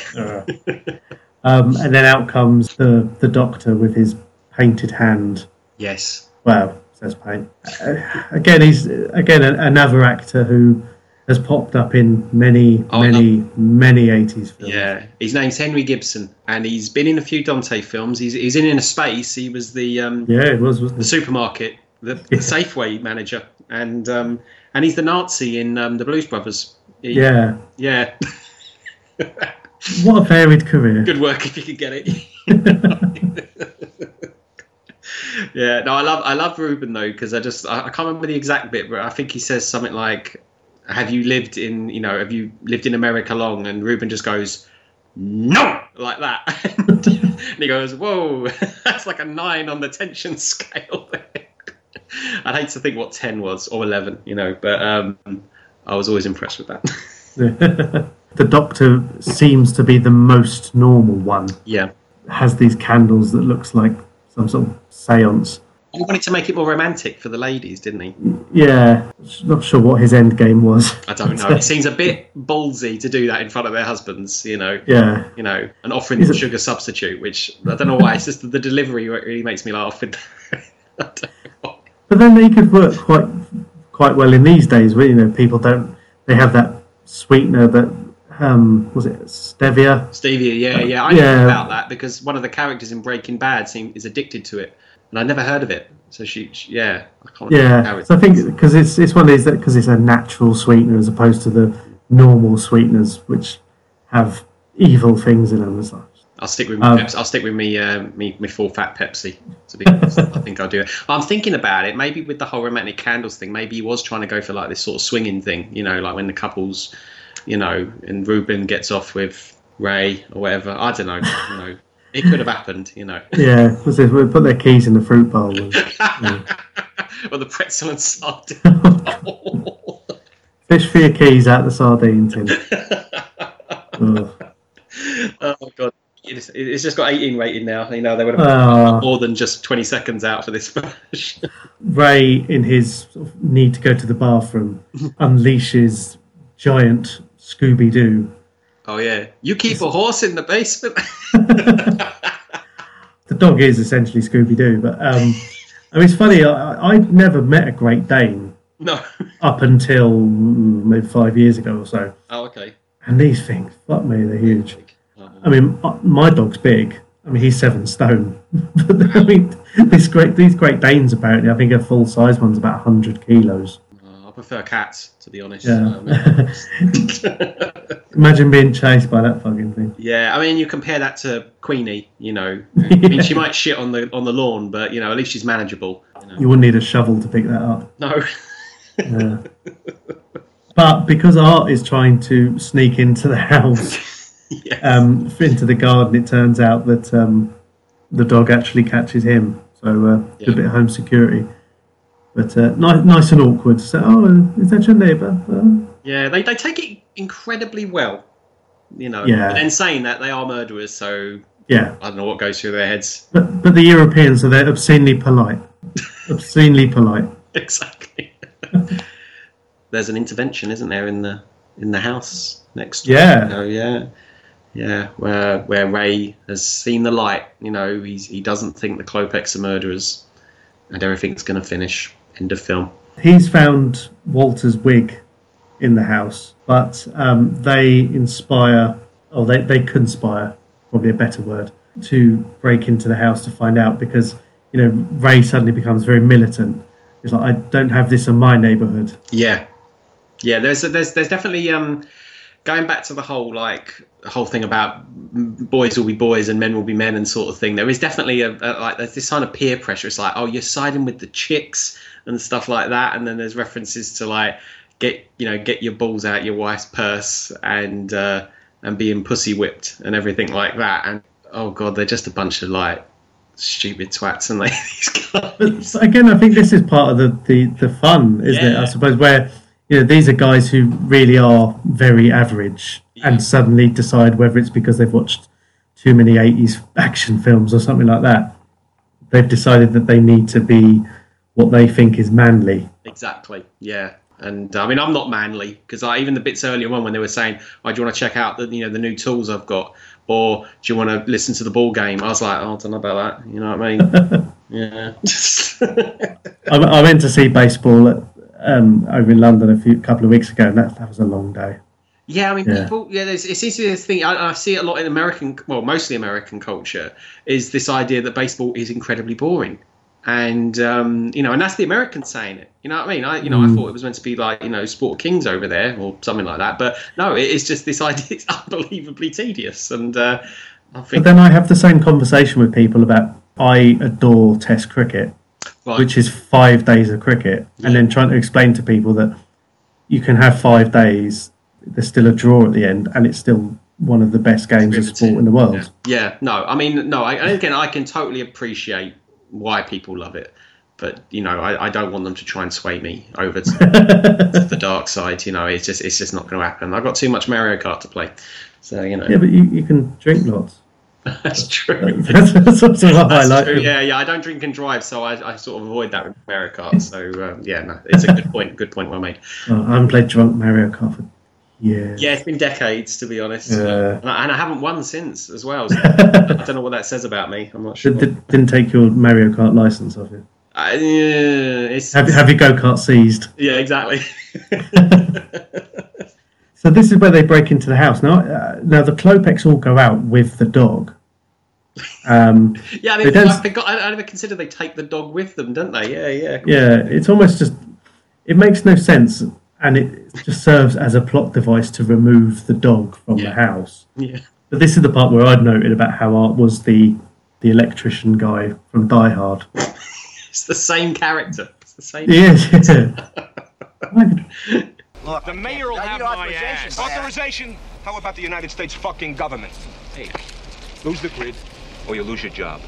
And then out comes the doctor with his painted hand. Yes. Wow, says paint. He's another actor who has popped up in many 80s films. Yeah, his name's Henry Gibson, and he's been in a few Dante films. He's in Inner Space. He was the the supermarket, the Safeway manager, and he's the Nazi in the Blues Brothers. Yeah. What a varied career. Good work if you could get it. Yeah, no, I love Ruben though, because I can't remember the exact bit, but I think he says something like, have you lived in America long? And Ruben just goes, no, like that. And he goes, whoa, that's like a 9 on the tension scale. I'd hate to think what 10 was, or 11, but I was always impressed with that. The Doctor seems to be the most normal one. Yeah. Has these candles that looks like some sort of seance. He wanted to make it more romantic for the ladies, didn't he? Yeah. Not sure what his end game was. I don't know. It seems a bit ballsy to do that in front of their husbands, Yeah. And offering them sugar substitute, which I don't know why. It's just the delivery really makes me laugh. But then they could work quite well in these days where, people they have that sweetener that, was it stevia? Stevia, yeah. I know about that because one of the characters in Breaking Bad is addicted to it. And I'd never heard of it, so I can't. Yeah, so I think because it's one of these because it's a natural sweetener as opposed to the normal sweeteners which have evil things in them. I'll stick with Pepsi. I'll stick with me full fat Pepsi. To be honest, I think I'll do it. I'm thinking about it. Maybe with the whole romantic candles thing, maybe he was trying to go for like this sort of swinging thing. Like when the couples, and Ruben gets off with Ray or whatever. I don't know. It could have happened, Yeah, because if we put their keys in the fruit bowl. Or the pretzel and sardine. Fish for your keys out the sardine tin. Oh, God. It's just got 18 rating now. They would have more than just 20 seconds out for this version. Ray, in his sort of need to go to the bathroom, unleashes giant Scooby-Doo. Oh, yeah. You keep a horse in the basement? The dog is essentially Scooby-Doo, but it's funny, I'd never met a Great Dane. No. Up until maybe 5 years ago or so. Oh, okay. And these things, fuck me, they're huge. I mean, my dog's big. I mean, he's 7 stone. But I mean, these Great Danes apparently, I think a full-size one's about 100 kilos. I prefer cats, to be honest. Yeah. Imagine being chased by that fucking thing. Yeah, I mean, you compare that to Queenie, I mean, she might shit on the lawn, but, at least she's manageable. You wouldn't need a shovel to pick that up. No. Yeah. But because Art is trying to sneak into the house, yes. Into the garden, it turns out that the dog actually catches him. So a bit of home security. But nice and awkward. So, is that your neighbour? Yeah, they take it incredibly well, Yeah. But then saying that, they are murderers, so I don't know what goes through their heads. But the Europeans, so they're obscenely polite. Obscenely polite. Exactly. There's an intervention, isn't there, in the house next door? Yeah. Yeah, where Ray has seen the light. He doesn't think the Klopeks are murderers, and everything's going to finish. End of film. He's found Walter's wig in the house, but they conspire, probably a better word, to break into the house to find out, because Ray suddenly becomes very militant. It's like, I don't have this in my neighbourhood. Yeah. There's definitely going back to the whole thing about boys will be boys and men will be men and sort of thing. There is definitely there's this kind of peer pressure. It's like, oh, you're siding with the chicks and stuff like that, and then there's references to like get your balls out your wife's purse and being pussy whipped and everything like that. And oh god, they're just a bunch of like stupid twats, and these guys. But again, I think this is part of the fun, isn't it? I suppose, where these are guys who really are very average and suddenly decide, whether it's because they've watched too many 80s action films or something like that, they've decided that they need to be what they think is manly. Exactly, yeah. And I mean, I'm not manly, because even the bits earlier on when they were saying, "Oh, do you want to check out the new tools I've got, or do you want to listen to the ball game?" I was like, "Oh, I don't know about that." You know what I mean? Yeah. I went to see baseball over in London a couple of weeks ago, and that was a long day. Yeah, I mean, people. Yeah, it's easy to think. I see it a lot in mostly American culture, is this idea that baseball is incredibly boring. And and that's the Americans saying it. You know what I mean? I thought it was meant to be like Sport Kings over there or something like that. But no, it's just this idea. It's unbelievably tedious. And I think. But then I have the same conversation with people about, I adore Test cricket, which is 5 days of cricket, and then trying to explain to people that you can have 5 days, there's still a draw at the end, and it's still one of the best games of sport in the world. Yeah. No, I mean, no. Again, I can totally appreciate why people love it, but I don't want them to try and sway me over to the dark side. It's just not going to happen. I've got too much Mario Kart to play, so Yeah, but you can drink lots. That's true. That's also what I like. True. Yeah. I don't drink and drive, so I sort of avoid that with Mario Kart. So no, it's a good point. Good point well made. I haven't played drunk Mario Kart for years. Yeah, it's been decades, to be honest. And I haven't won since as well. So I don't know what that says about me. I'm not sure. Didn't take your Mario Kart license off you. Have your go-kart seized? Yeah, exactly. So this is where they break into the house. Now the Klopeks all go out with the dog. I never considered they take the dog with them, don't they? Yeah. Yeah, it's almost just, it makes no sense, and it just serves as a plot device to remove the dog from the house. Yeah. But this is the part where I'd noted about how Art was the electrician guy from Die Hard. It's the same character. It's the same. Look, the mayor will have my ass. Authorization? How about the United States fucking government? Hey, lose the grid, or you lose your job.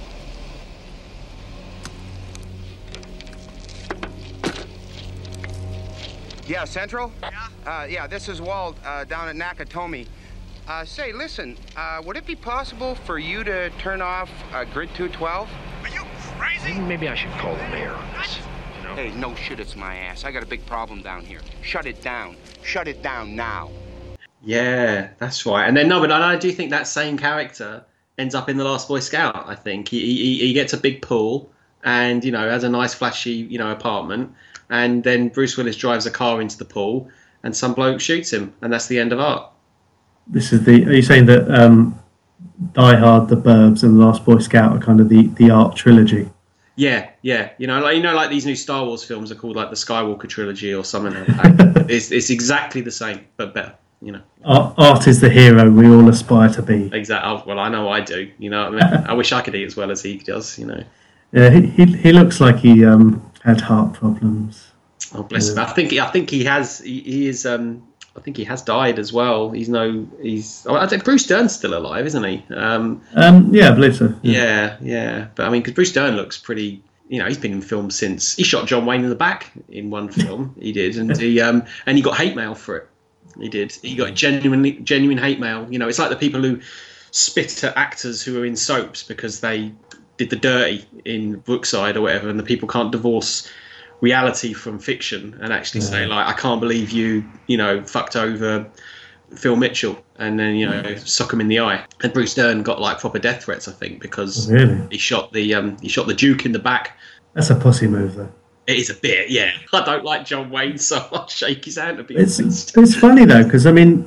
Yeah, Central? Yeah, this is Walt down at Nakatomi. Say, listen, would it be possible for you to turn off Grid 212? Are you crazy? Maybe I should call the mayor on this. Hey, no shit, it's my ass. I got a big problem down here. Shut it down. Shut it down now. Yeah, that's right. And then, but I do think that same character ends up in The Last Boy Scout, I think. He gets a big pool and, has a nice flashy, apartment. And then Bruce Willis drives a car into the pool and some bloke shoots him. And that's the end of Art. Are you saying that Die Hard, The Burbs and The Last Boy Scout are kind of the Art trilogy? Yeah. Like these new Star Wars films are called like the Skywalker trilogy or something like that. It's exactly the same, but better. Art is the hero we all aspire to be. Exactly. Well, I know I do. I wish I could eat as well as he does. Yeah, he looks like he had heart problems. Oh, bless him. I think he has. He is. I think he has died as well. I think Bruce Dern's still alive, isn't he? Yeah, I believe so. Yeah. But I mean, because Bruce Dern looks pretty. He's been in films since he shot John Wayne in the back in one film. He did, and he got hate mail for it. He did. He got genuine hate mail. It's like the people who spit at actors who are in soaps because they did the dirty in Brookside or whatever, and the people can't divorce reality from fiction and actually say, like, I can't believe you fucked over Phil Mitchell, and then sock him in the eye. And Bruce Dern got like proper death threats, I think, because he shot the Duke in the back. That's a pussy move, though. It is a bit, yeah. I don't like John Wayne, so I'll shake his hand to be honest. It's funny though, because I mean,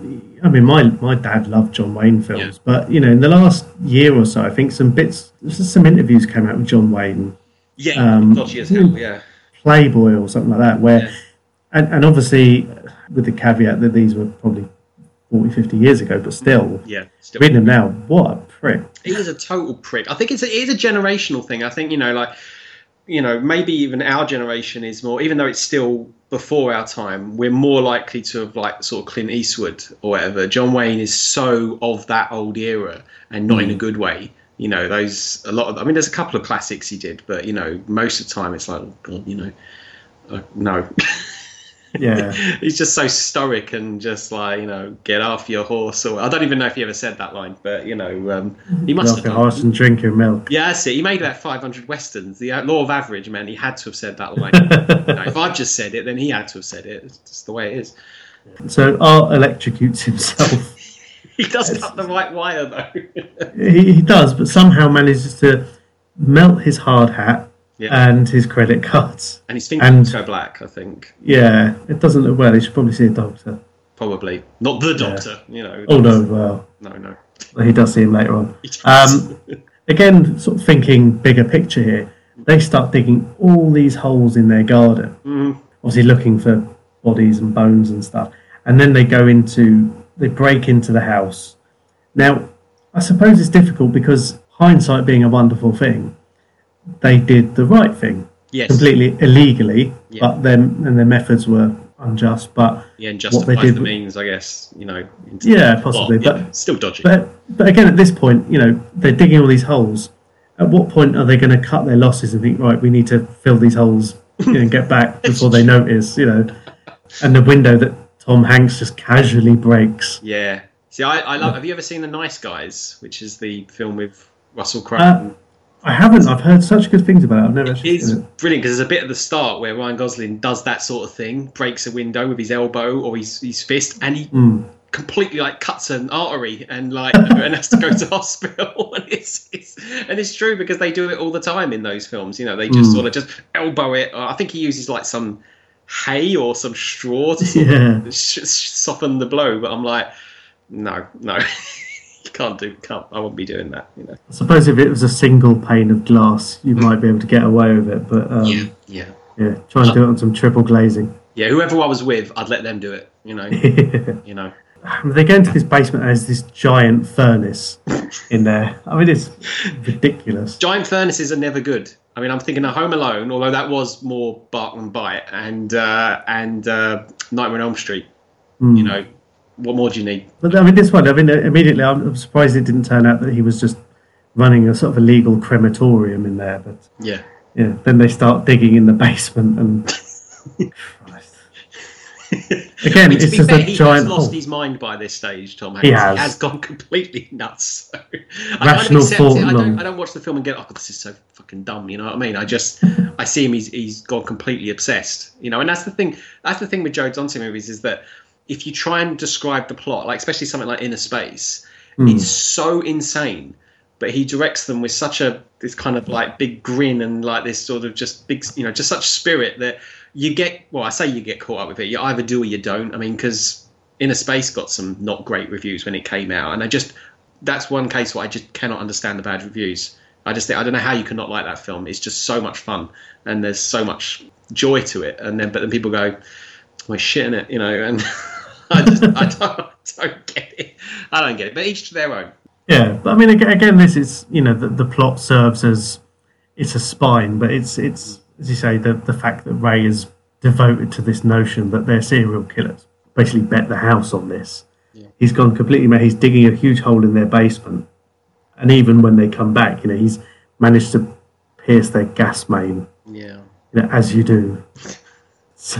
I mean, my dad loved John Wayne films, but in the last year or so, I think some interviews came out with John Wayne. Yeah, dodgy as hell. Yeah, Playboy or something like that, where, and obviously with the caveat that these were probably 40, 50 years ago, but still, reading them now, what a prick. He is a total prick. I think it is a generational thing. I think, maybe even our generation is more, even though it's still before our time, we're more likely to have like sort of Clint Eastwood or whatever. John Wayne is so of that old era and not in a good way. There's a couple of classics he did, but, most of the time it's like, oh God, no. Yeah. He's just so stoic and just like, get off your horse. Or I don't even know if he ever said that line, but, he must have done. Horse and drinking milk. Yeah, that's it. He made about 500 westerns. The law of average meant he had to have said that line. If I've just said it, then he had to have said it. It's just the way it is. So Art electrocutes himself. He does cut the right wire, though. he does, but somehow manages to melt his hard hat and his credit cards. And his fingers go black, I think. Yeah, it doesn't look well. He should probably see a doctor. Probably. Not the doctor, Oh, no, well. No. He does see him later on. Again, sort of thinking bigger picture here, they start digging all these holes in their garden. Mm. Obviously looking for bodies and bones and stuff. And then they break into the house. Now, I suppose it's difficult because hindsight being a wonderful thing, they did the right thing. Yes. Completely illegally, but their methods were unjust. But and justifies the means, I guess. Possibly, but still dodgy. But again, at this point, they're digging all these holes. At what point are they going to cut their losses and think, right, we need to fill these holes and get back before they notice? And the window that Tom Hanks just casually breaks. Yeah. See, I love. Have you ever seen The Nice Guys, which is the film with Russell Crowe? I haven't. I've heard such good things about it. I've never actually seen it. Brilliant, because there's a bit at the start where Ryan Gosling does that sort of thing, breaks a window with his elbow or his fist, and he completely cuts an artery and and has to go to hospital. And it's true because they do it all the time in those films. They just sort of just elbow it. I think he uses some hay or some straw to soften the blow. But I'm like, no. I won't be doing that. I suppose if it was a single pane of glass, you might be able to get away with it. But try and do it on some triple glazing. Yeah, whoever I was with, I'd let them do it. They go into this basement and there's this giant furnace in there. I mean, it's ridiculous. Giant furnaces are never good. I mean, I'm thinking of Home Alone, although that was more bark than bite, and Nightmare on Elm Street. What more do you need? But this one, immediately I'm surprised it didn't turn out that he was just running a sort of illegal crematorium in there. But then they start digging in the basement and Christ. Again, it's just a giant hole. He's lost his mind by this stage, Tom Hanks. He has gone completely nuts. So Rational thought. I don't watch the film and get, oh, this is so fucking dumb. You know what I mean? I see him. He's gone completely obsessed. And that's the thing. That's the thing with Joe Dante movies is that if you try and describe the plot, especially something like Inner Space, it's so insane. But he directs them with this kind of big grin and this sort of just big, just such spirit that you get. Well, I say you get caught up with it. You either do or you don't. I mean, because Inner Space got some not great reviews when it came out, and that's one case where I just cannot understand the bad reviews. I don't know how you can not like that film. It's just so much fun, and there's so much joy to it. But then people go, "We're shitting it," and I don't get it. I don't get it. But each to their own. Yeah, but I mean, again, this is the plot serves as it's a spine, but it's as you say, the fact that Ray is devoted to this notion that they're serial killers. Basically, bet the house on this. Yeah. He's gone completely mad. He's digging a huge hole in their basement, and even when they come back, he's managed to pierce their gas main. Yeah, as you do. So,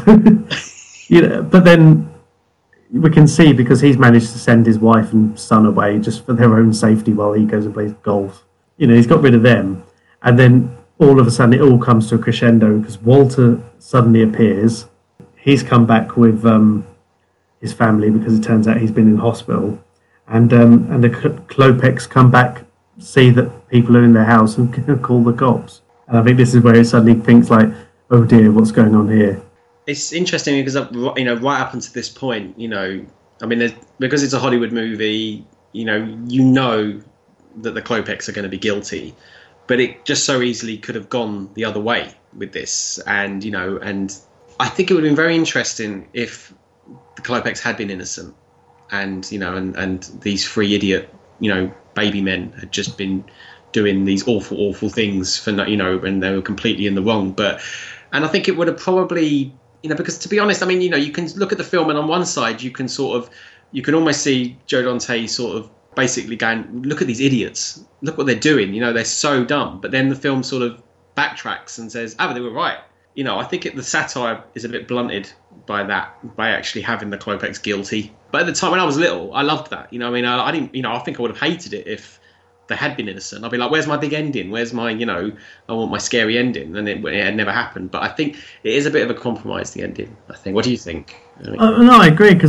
but then. We can see because he's managed to send his wife and son away just for their own safety while he goes and plays golf. He's got rid of them. And then all of a sudden it all comes to a crescendo because Walter suddenly appears. He's come back with his family because it turns out he's been in hospital. And the Klopeks come back, see that people are in their house and call the cops. And I think this is where it suddenly thinks oh dear, what's going on here? It's interesting because right up until this point, I mean, because it's a Hollywood movie, you know that the Klopeks are going to be guilty, but it just so easily could have gone the other way with this. And, and I think it would have been very interesting if the Klopeks had been innocent and, and these three idiot, baby men had just been doing these awful, awful things for, and they were completely in the wrong. And I think it would have probably, because to be honest, I mean, you can look at the film and on one side you can almost see Joe Dante sort of basically going, look at these idiots, look what they're doing, they're so dumb. But then the film sort of backtracks and says, they were right. I think the satire is a bit blunted by actually having the Klopeks guilty. But at the time when I was little, I loved that. I didn't, I think I would have hated it if they had been innocent. I'd be like, where's my big ending? Where's my, I want my scary ending. And it had never happened. But I think it is a bit of a compromise, the ending, I think. What do you think? No, I agree, because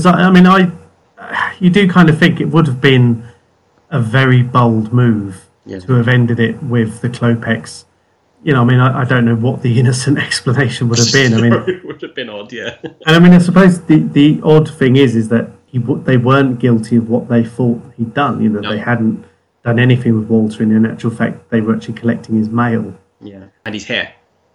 you do kind of think it would have been a very bold move to have ended it with the Klopeks. I don't know what the innocent explanation would have been. It would have been odd, yeah. And I suppose the odd thing is that they weren't guilty of what they thought he'd done. No. They hadn't done anything with Walter, and in actual fact, they were actually collecting his mail. Yeah, and his hair.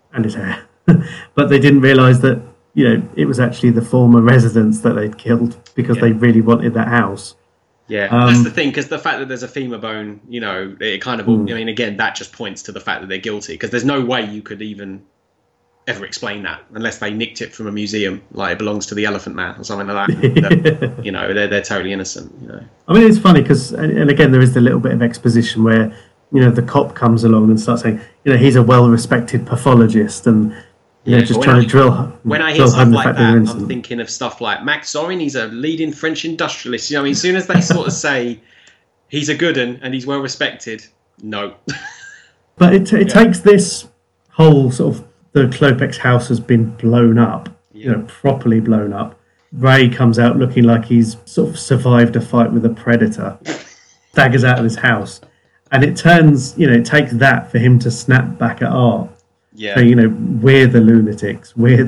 But they didn't realise that, it was actually the former residents that they'd killed because they really wanted that house. Yeah, that's the thing, because the fact that there's a femur bone, it kind of, again, that just points to the fact that they're guilty, because there's no way you could even ever explain that unless they nicked it from a museum, like it belongs to the Elephant Man or something like that. They're totally innocent. It's funny because, and again, there is the little bit of exposition where, the cop comes along and starts saying, he's a well-respected pathologist and, just trying to drill. When I hear stuff like that, I'm thinking of stuff like Max Zorin. He's a leading French industrialist. As soon as they sort of say he's a good un and he's well respected, no. But it takes this whole sort of the Klopeks house has been blown up, properly blown up. Ray comes out looking like he's sort of survived a fight with a predator, daggers out of his house, and it turns, it takes that for him to snap back at Art. Yeah. So, we're the lunatics, we're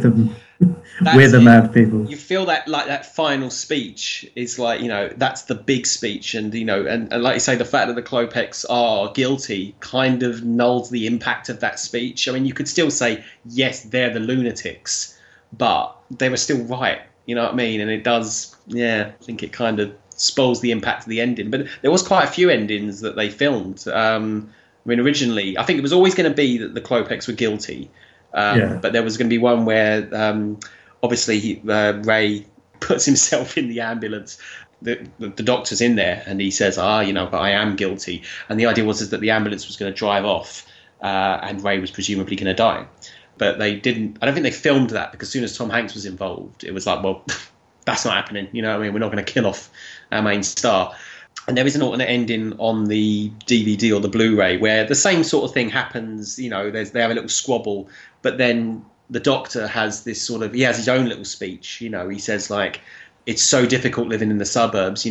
the mad people. You feel that, like, that final speech is like, that's the big speech, and and like you say, the fact that the Klopeks are guilty kind of nulls the impact of that speech. You could still say, yes, they're the lunatics, but they were still right. You know what I mean? And it does, I think it kind of spoils the impact of the ending. But there was quite a few endings that they filmed. Originally, I think it was always going to be that the Klopeks were guilty, but there was going to be one where, obviously, Ray puts himself in the ambulance. The doctor's in there, and he says, but I am guilty. And the idea was that the ambulance was going to drive off, and Ray was presumably going to die. But they didn't. I don't think they filmed that, because as soon as Tom Hanks was involved, it was like, well, that's not happening. We're not going to kill off our main star. And there is an alternate ending on the DVD or the Blu-ray where the same sort of thing happens. They have a little squabble, but then the doctor has this he has his own little speech. He says, like, it's so difficult living in the suburbs.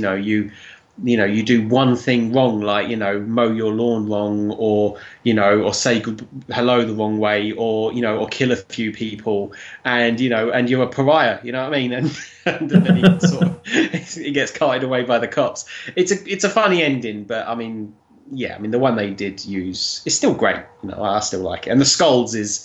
You do one thing wrong, like, mow your lawn wrong, or, or say hello the wrong way, or, or kill a few people, and, and you're a pariah, you know what I mean? And then he gets carted away by the cops. It's a funny ending, but the one they did use is still great. I still like it. And the skulls is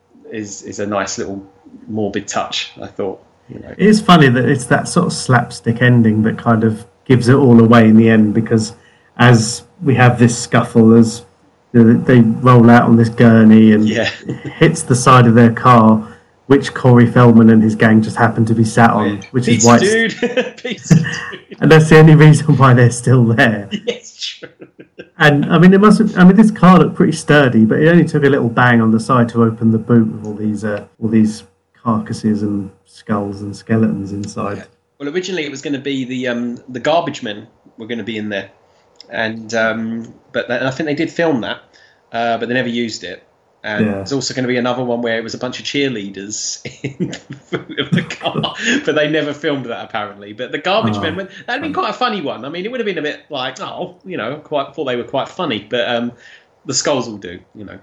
a nice little morbid touch, I thought. It is funny that it's that sort of slapstick ending that kind of gives it all away in the end, because as we have this scuffle, as they roll out on this gurney and hits the side of their car, which Corey Feldman and his gang just happen to be sat on, which is why Pizza Dude. And that's the only reason why they're still there. Yes, true. And it must have, this car looked pretty sturdy, but it only took a little bang on the side to open the boot with all these carcasses and skulls and skeletons inside. Yeah. Well, originally it was going to be the garbage men were going to be in there, and but I think they did film that, but they never used it. And there's also going to be another one where it was a bunch of cheerleaders in the boot of the car, but they never filmed that apparently. But the garbage men, that'd been quite a funny one. It would have been a bit like, thought they were quite funny, but the skulls will do,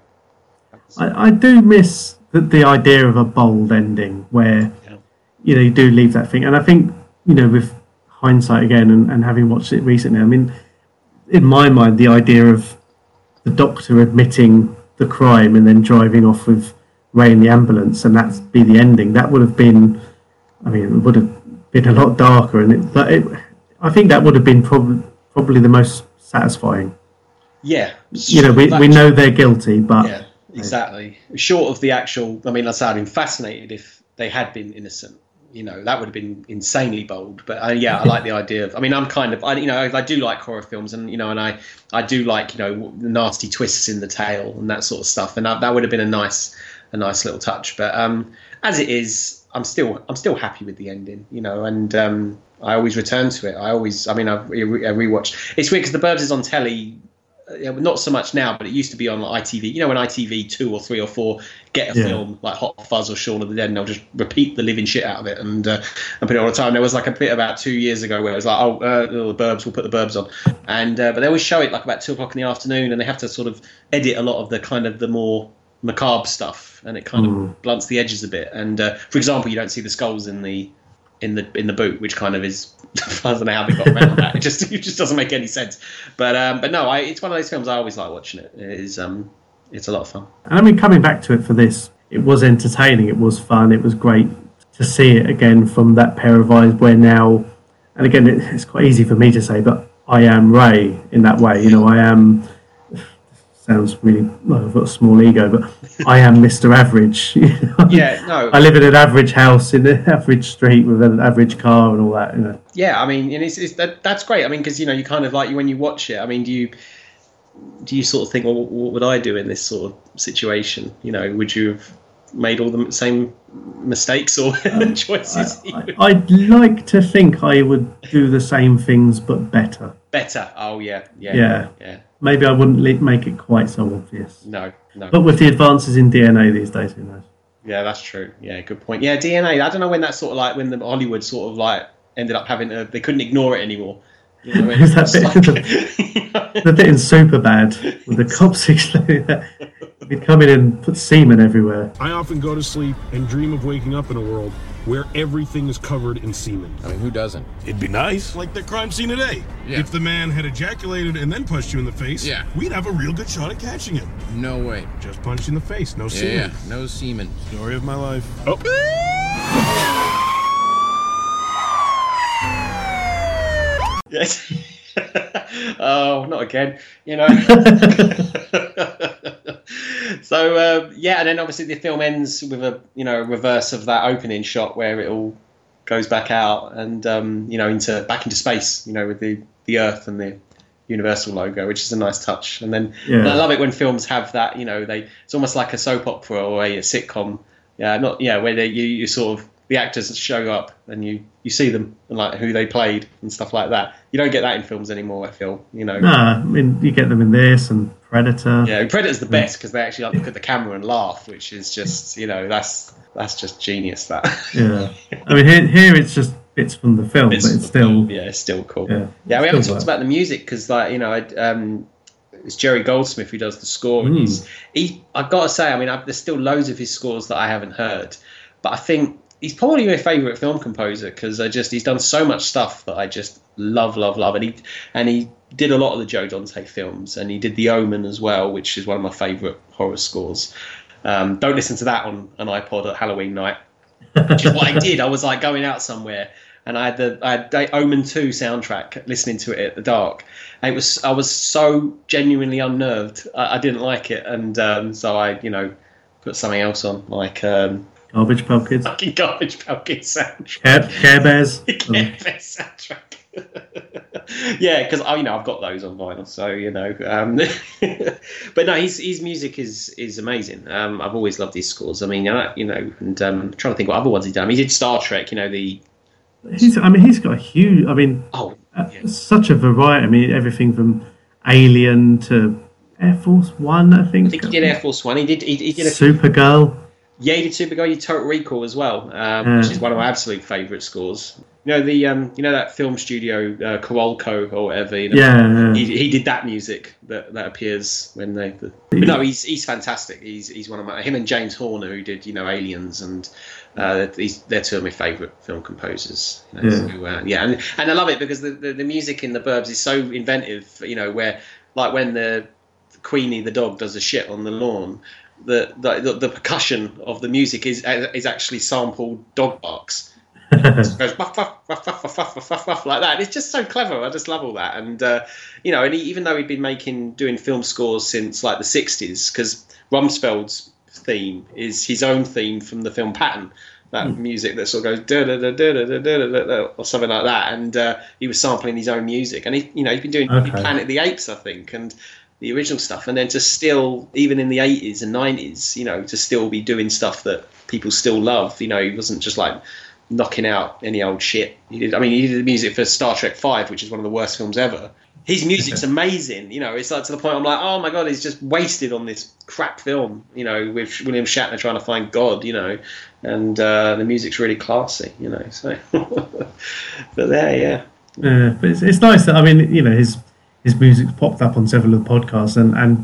I do miss the idea of a bold ending where you do leave that thing, and I think with hindsight again and having watched it recently, I mean, in my mind, the idea of the Doctor admitting the crime and then driving off with Ray in the ambulance, and that's be the ending, that would have been, I mean, it would have been a lot darker, and I think that would have been probably the most satisfying. Yeah. You know, we know they're guilty, but... Yeah, exactly. Short of the actual... I mean, I'd say I'd been fascinated if they had been innocent. You know, that would have been insanely bold. But I like the idea of... I mean, I'm kind of... I do like horror films, and, you know, and I do like, you know, the nasty twists in the tale and that sort of stuff. And that would have been a nice little touch. But as it is, I'm still happy with the ending, you know, and I always return to it. I rewatched... It's weird because The Burbs is on telly... not so much now, but it used to be on like ITV. You know, when ITV 2 or 3 or 4 get a film like Hot Fuzz or Shaun of the Dead, and they'll just repeat the living shit out of it and put it all the time. There was like a bit about 2 years ago where it was like, the Burbs, we'll put the Burbs on, and but they always show it like about 2 o'clock in the afternoon, and they have to sort of edit a lot of the kind of the more macabre stuff, and it kind of blunts the edges a bit. And for example, you don't see the skulls in the boot, which kind of is... I don't know how they got around that. It just doesn't make any sense. But no, it's one of those films I always like watching it. It is it's a lot of fun. And I mean, coming back to it for this, it was entertaining. It was fun. It was great to see it again from that pair of eyes. Where now, and again, it's quite easy for me to say, but I am Ray in that way. You know, I am. Sounds really like I've got a small ego, but I am Mr. Average. You know? Yeah, no. I live in an average house in an average street with an average car and all that. You know. Yeah, I mean, and that's great. I mean, because you know, you kind of like when you watch it. I mean, do you sort of think, well, what would I do in this sort of situation? You know, would you have made all the same mistakes or choices? I'd like to think I would do the same things, but better. Better. Oh yeah. Maybe I wouldn't make it quite so obvious. No. But with the advances in DNA these days, who knows? Yeah, that's true. Yeah, good point. Yeah, DNA. I don't know when that sort of like when the Hollywood sort of like ended up having they couldn't ignore it anymore. You know, the bit in Superbad with the cops explaining that he'd come in and put semen everywhere. I often go to sleep and dream of waking up in a world where everything is covered in semen. I mean, who doesn't? It'd be nice. Like the crime scene today. Yeah. If the man had ejaculated and then punched you in the face, we'd have a real good shot at catching him. No way. Just punched in the face, no semen. Yeah, no semen. Story of my life. Oh. Yes. Oh, not again. You know. So and then obviously the film ends with a reverse of that opening shot where it all goes back out and back into space. You know, with the Earth and the Universal logo, which is a nice touch. And then and I love it when films have that. You know, it's almost like a soap opera or a sitcom. Where you sort of the actors show up and you see them and like who they played and stuff like that. You don't get that in films anymore, I feel. You know. No, I mean you get them in this and Predator. Yeah, Predator's the best because they actually like look at the camera and laugh, which is just that's just genius. That. Yeah, I mean here it's just bits from the film, but it's still it's still cool. Yeah, we haven't talked about the music because it's Jerry Goldsmith who does the score, and I've got to say, I mean, there's still loads of his scores that I haven't heard, but I think he's probably my favourite film composer because he's done so much stuff that I just love, and he did a lot of the Joe Dante films, and he did The Omen as well, which is one of my favourite horror scores. Don't listen to that on an iPod at Halloween night, which is what I did. I was like going out somewhere, and I had the Omen 2 soundtrack, listening to it at the dark. And I was so genuinely unnerved. I didn't like it, and so I put something else on like. Garbage Pail Kids. Fucking Garbage Pail Kids soundtrack. Care Bears. Care Bears soundtrack. Yeah, because I've got those on vinyl, so but no, his music is amazing. I've always loved his scores. I mean, and I'm trying to think what other ones he's done. He did Star Trek. He's got a huge. I mean, such a variety. I mean, everything from Alien to Air Force One. I think he did Air Force One. He did Supergirl. Yeah, he did Supergirl. He did Total Recall as well, which is one of my absolute favourite scores. You know that film studio Carolco or whatever. You know, Yeah. He did that music that appears when they. But no, he's fantastic. He's one of him and James Horner, who did Aliens, and they're two of my favourite film composers. You know, and I love it because the music in The Burbs is so inventive. You know, where like when the Queenie the dog does a shit on the lawn, the percussion of the music is actually sampled dog barks. It goes buff, buff, buff, buff, buff, buff, buff, buff, like that. It's just so clever. I just love all that. And and even though he'd been doing film scores since like the 60s, because Rumsfeld's theme is his own theme from the film Patton, that music that sort of goes da da da da da da da or something like that. And he was sampling his own music, and he's been doing Planet of the Apes, I think, and the original stuff. And then to still, even in the 80s and 90s, to still be doing stuff that people still love. He wasn't just like knocking out any old shit. He did the music for Star Trek V, which is one of the worst films ever. His music's amazing. It's like to the point I'm like, oh my god, he's just wasted on this crap film. With William Shatner trying to find God. And the music's really classy. So, but there, yeah. Yeah, but it's nice that his music's popped up on several of the podcasts, and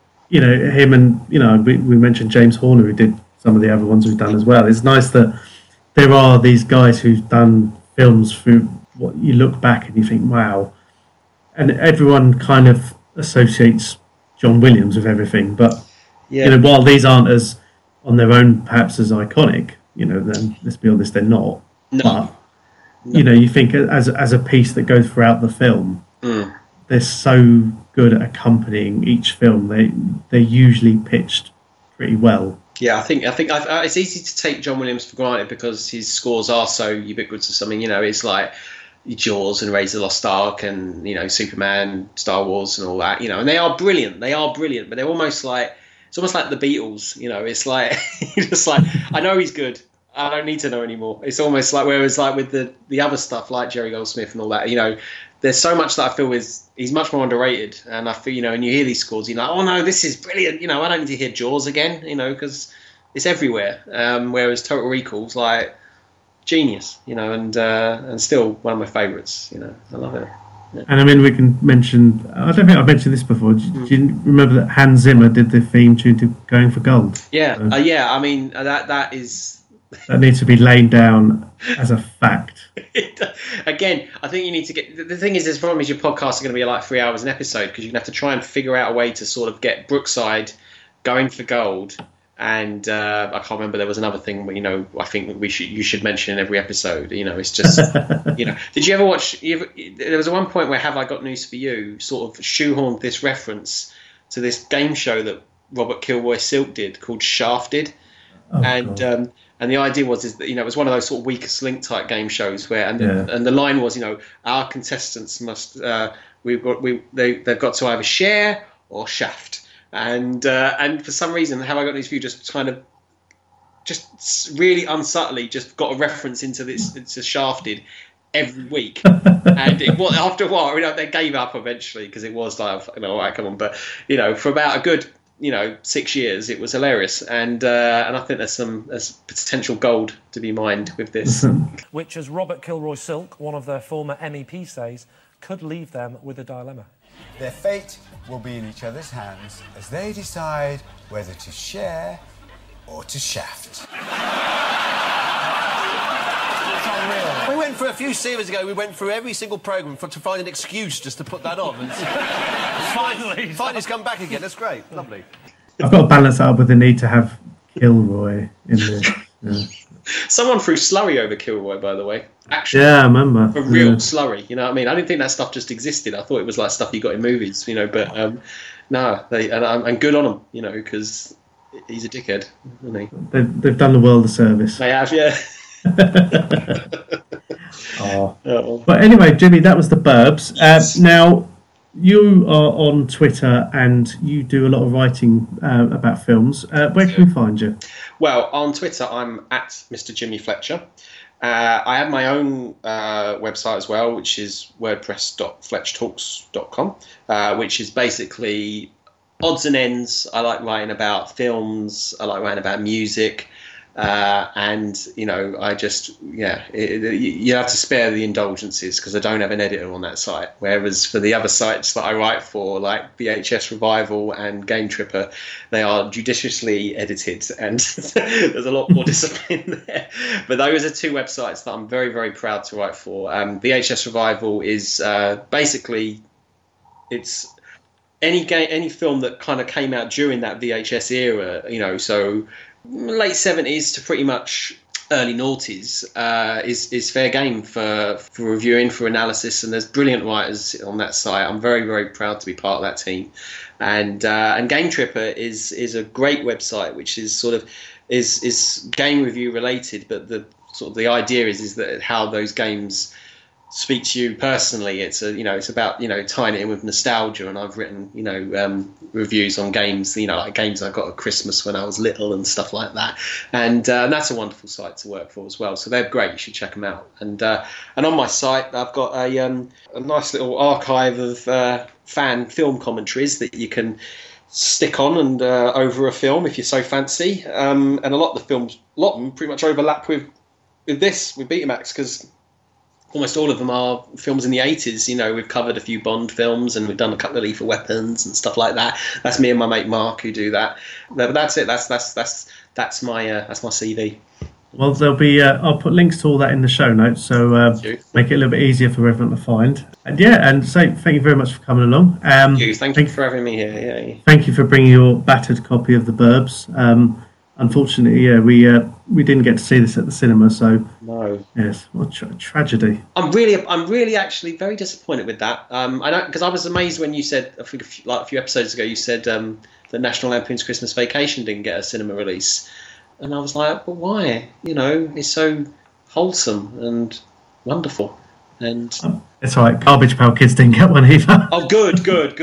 him and we mentioned James Horner, who did some of the other ones we've done as well. It's nice that there are these guys who've done films through what you look back and you think, wow. And everyone kind of associates John Williams with everything. But, while these aren't as, on their own, perhaps as iconic, then let's be honest, they're not. No. But, you think as a piece that goes throughout the film, they're so good at accompanying each film. They're usually pitched pretty well. Yeah, I think it's easy to take John Williams for granted because his scores are so ubiquitous. It's like Jaws and Raiders of the Lost Ark and Superman, Star Wars and all that. And they are brilliant. But they're almost like it's almost like the Beatles. It's like just like I know he's good. I don't need to know anymore. It's almost like whereas like with the other stuff like Jerry Goldsmith and all that. There's so much that I feel he's much more underrated, and I feel and you hear these scores, you're like, oh no, this is brilliant. I don't need to hear Jaws again, because it's everywhere. Whereas Total Recall's like genius, and still one of my favourites. I love it. Yeah. And we can mention. I don't think I've mentioned this before. Do you remember that Hans Zimmer did the theme tune to Going for Gold? Yeah, that is. That needs to be laid down as a fact. Again, I think you need to get... The thing is, the problem is your podcasts are going to be like 3 hours an episode because you're going to have to try and figure out a way to sort of get Brookside, Going for Gold, and I can't remember, there was another thing where, I think you should mention in every episode. It's just... Did you ever watch... There was one point where Have I Got News for You sort of shoehorned this reference to this game show that Robert Kilroy Silk did called Shafted. And the idea was that it was one of those sort of weakest link type game shows where and the line was our contestants must they've got to either share or shaft and for some reason Have I Got News for You just kind of just really unsubtly just got a reference into this into Shafted every week and after a while they gave up eventually because it was like all right, come on, but for about a good 6 years, it was hilarious, and I think there's potential gold to be mined with this. Which, as Robert Kilroy Silk, one of their former MEPs, says, could leave them with a dilemma. Their fate will be in each other's hands as they decide whether to share or to shaft. We went through a few series ago. We went through every single programme to find an excuse just to put that on. And finally, it's come back again. That's great, lovely. I've got to balance that up with the need to have Kilroy in there. Yeah. Someone threw slurry over Kilroy, by the way. Actually, yeah, I remember. A real slurry. You know what I mean? I didn't think that stuff just existed. I thought it was like stuff you got in movies. But no, and good on them. Because he's a dickhead, isn't he? They've done the world a service. They have, yeah. But anyway, Jimmy, that was The Burbs. Now, you are on Twitter and you do a lot of writing about films. Where can we find you? Well, on Twitter, I'm at Mr. Jimmy Fletcher. I have my own website as well, which is wordpress.fletchtalks.com, which is basically odds and ends. I like writing about films. I like writing about music. And I just you have to spare the indulgences because I don't have an editor on that site. Whereas for the other sites that I write for, like VHS Revival and Game Tripper, they are judiciously edited and there's a lot more discipline there. But those are two websites that I'm very, very proud to write for. VHS Revival is basically it's any film that kind of came out during that VHS era, so late 70s to pretty much early noughties is fair game for reviewing, for analysis, and there's brilliant writers on that site. I'm very, very proud to be part of that team. And Game Tripper is a great website, which is sort of is game review related, but the idea is that how those games speak to you personally. It's about tying it in with nostalgia, and I've written reviews on games, like games I got at Christmas when I was little and stuff like that, and that's a wonderful site to work for as well. So they're great. You should check them out. And on my site I've got a nice little archive of fan film commentaries that you can stick on and over a film if you so fancy. And a lot of them pretty much overlap with Betamax, because almost all of them are films in the 80s. We've covered a few Bond films and we've done a couple of Lethal Weapons and stuff like that. That's me and my mate Mark who do that. But that's it. That's my CV. Well, there'll be. I'll put links to all that in the show notes, so make it a little bit easier for everyone to find. And so thank you very much for coming along. Thank you for having me here. Yeah. Thank you for bringing your battered copy of The Burbs. Unfortunately, we didn't get to see this at the cinema, so no. Yes, what a tragedy. I'm really actually very disappointed with that. I don't, because I was amazed when you said, I think a few episodes ago, you said that National Lampoon's Christmas Vacation didn't get a cinema release, and I was like, but why? It's so wholesome and wonderful. And it's all right. Garbage Pail Kids didn't get one either. Oh, good.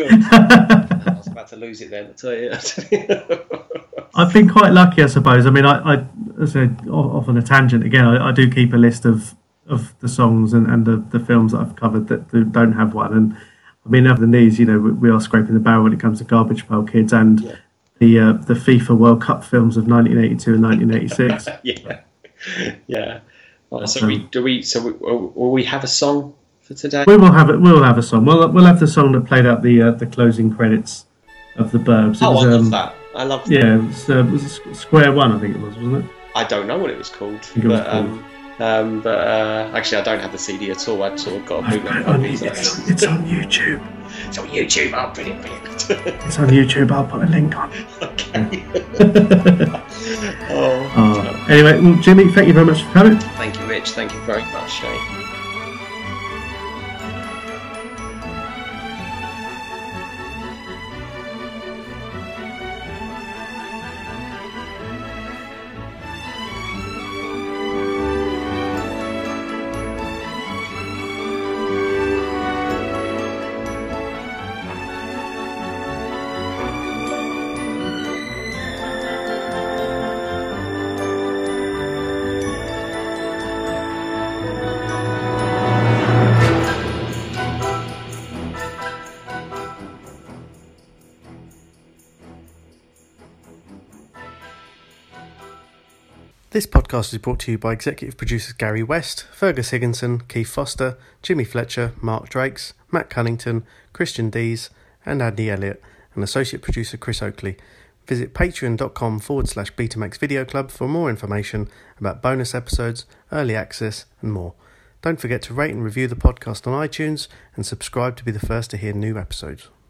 I was about to lose it then, I tell you. I've been quite lucky, I suppose. I mean, I off on a tangent again. I do keep a list of the songs and the films that I've covered that don't have one. And I mean, other than these, we are scraping the barrel when it comes to Garbage Pail Kids and the FIFA World Cup films of 1982 and 1986. Yeah. Will we have a song for today? We will have it. We'll have a song. We'll have the song that played out the closing credits of The Burbs. I love that. I love that. Yeah, it was Square One, I think it was, wasn't it? I don't know what it was called. But actually, I don't have the CD at all. I've sort of got a bootleg. It's on YouTube. It's on YouTube. Oh, brilliant. It's on YouTube. I'll put a link on. Okay. Anyway, well, Jimmy, thank you very much for coming. Thank you, Rich. Thank you very much, Shane. This podcast is brought to you by executive producers Gary West, Fergus Higginson, Keith Foster, Jimmy Fletcher, Mark Drakes, Matt Cunnington, Christian Dees, and Andy Elliott, and associate producer Chris Oakley. Visit patreon.com/Betamax Video Club for more information about bonus episodes, early access, and more. Don't forget to rate and review the podcast on iTunes and subscribe to be the first to hear new episodes.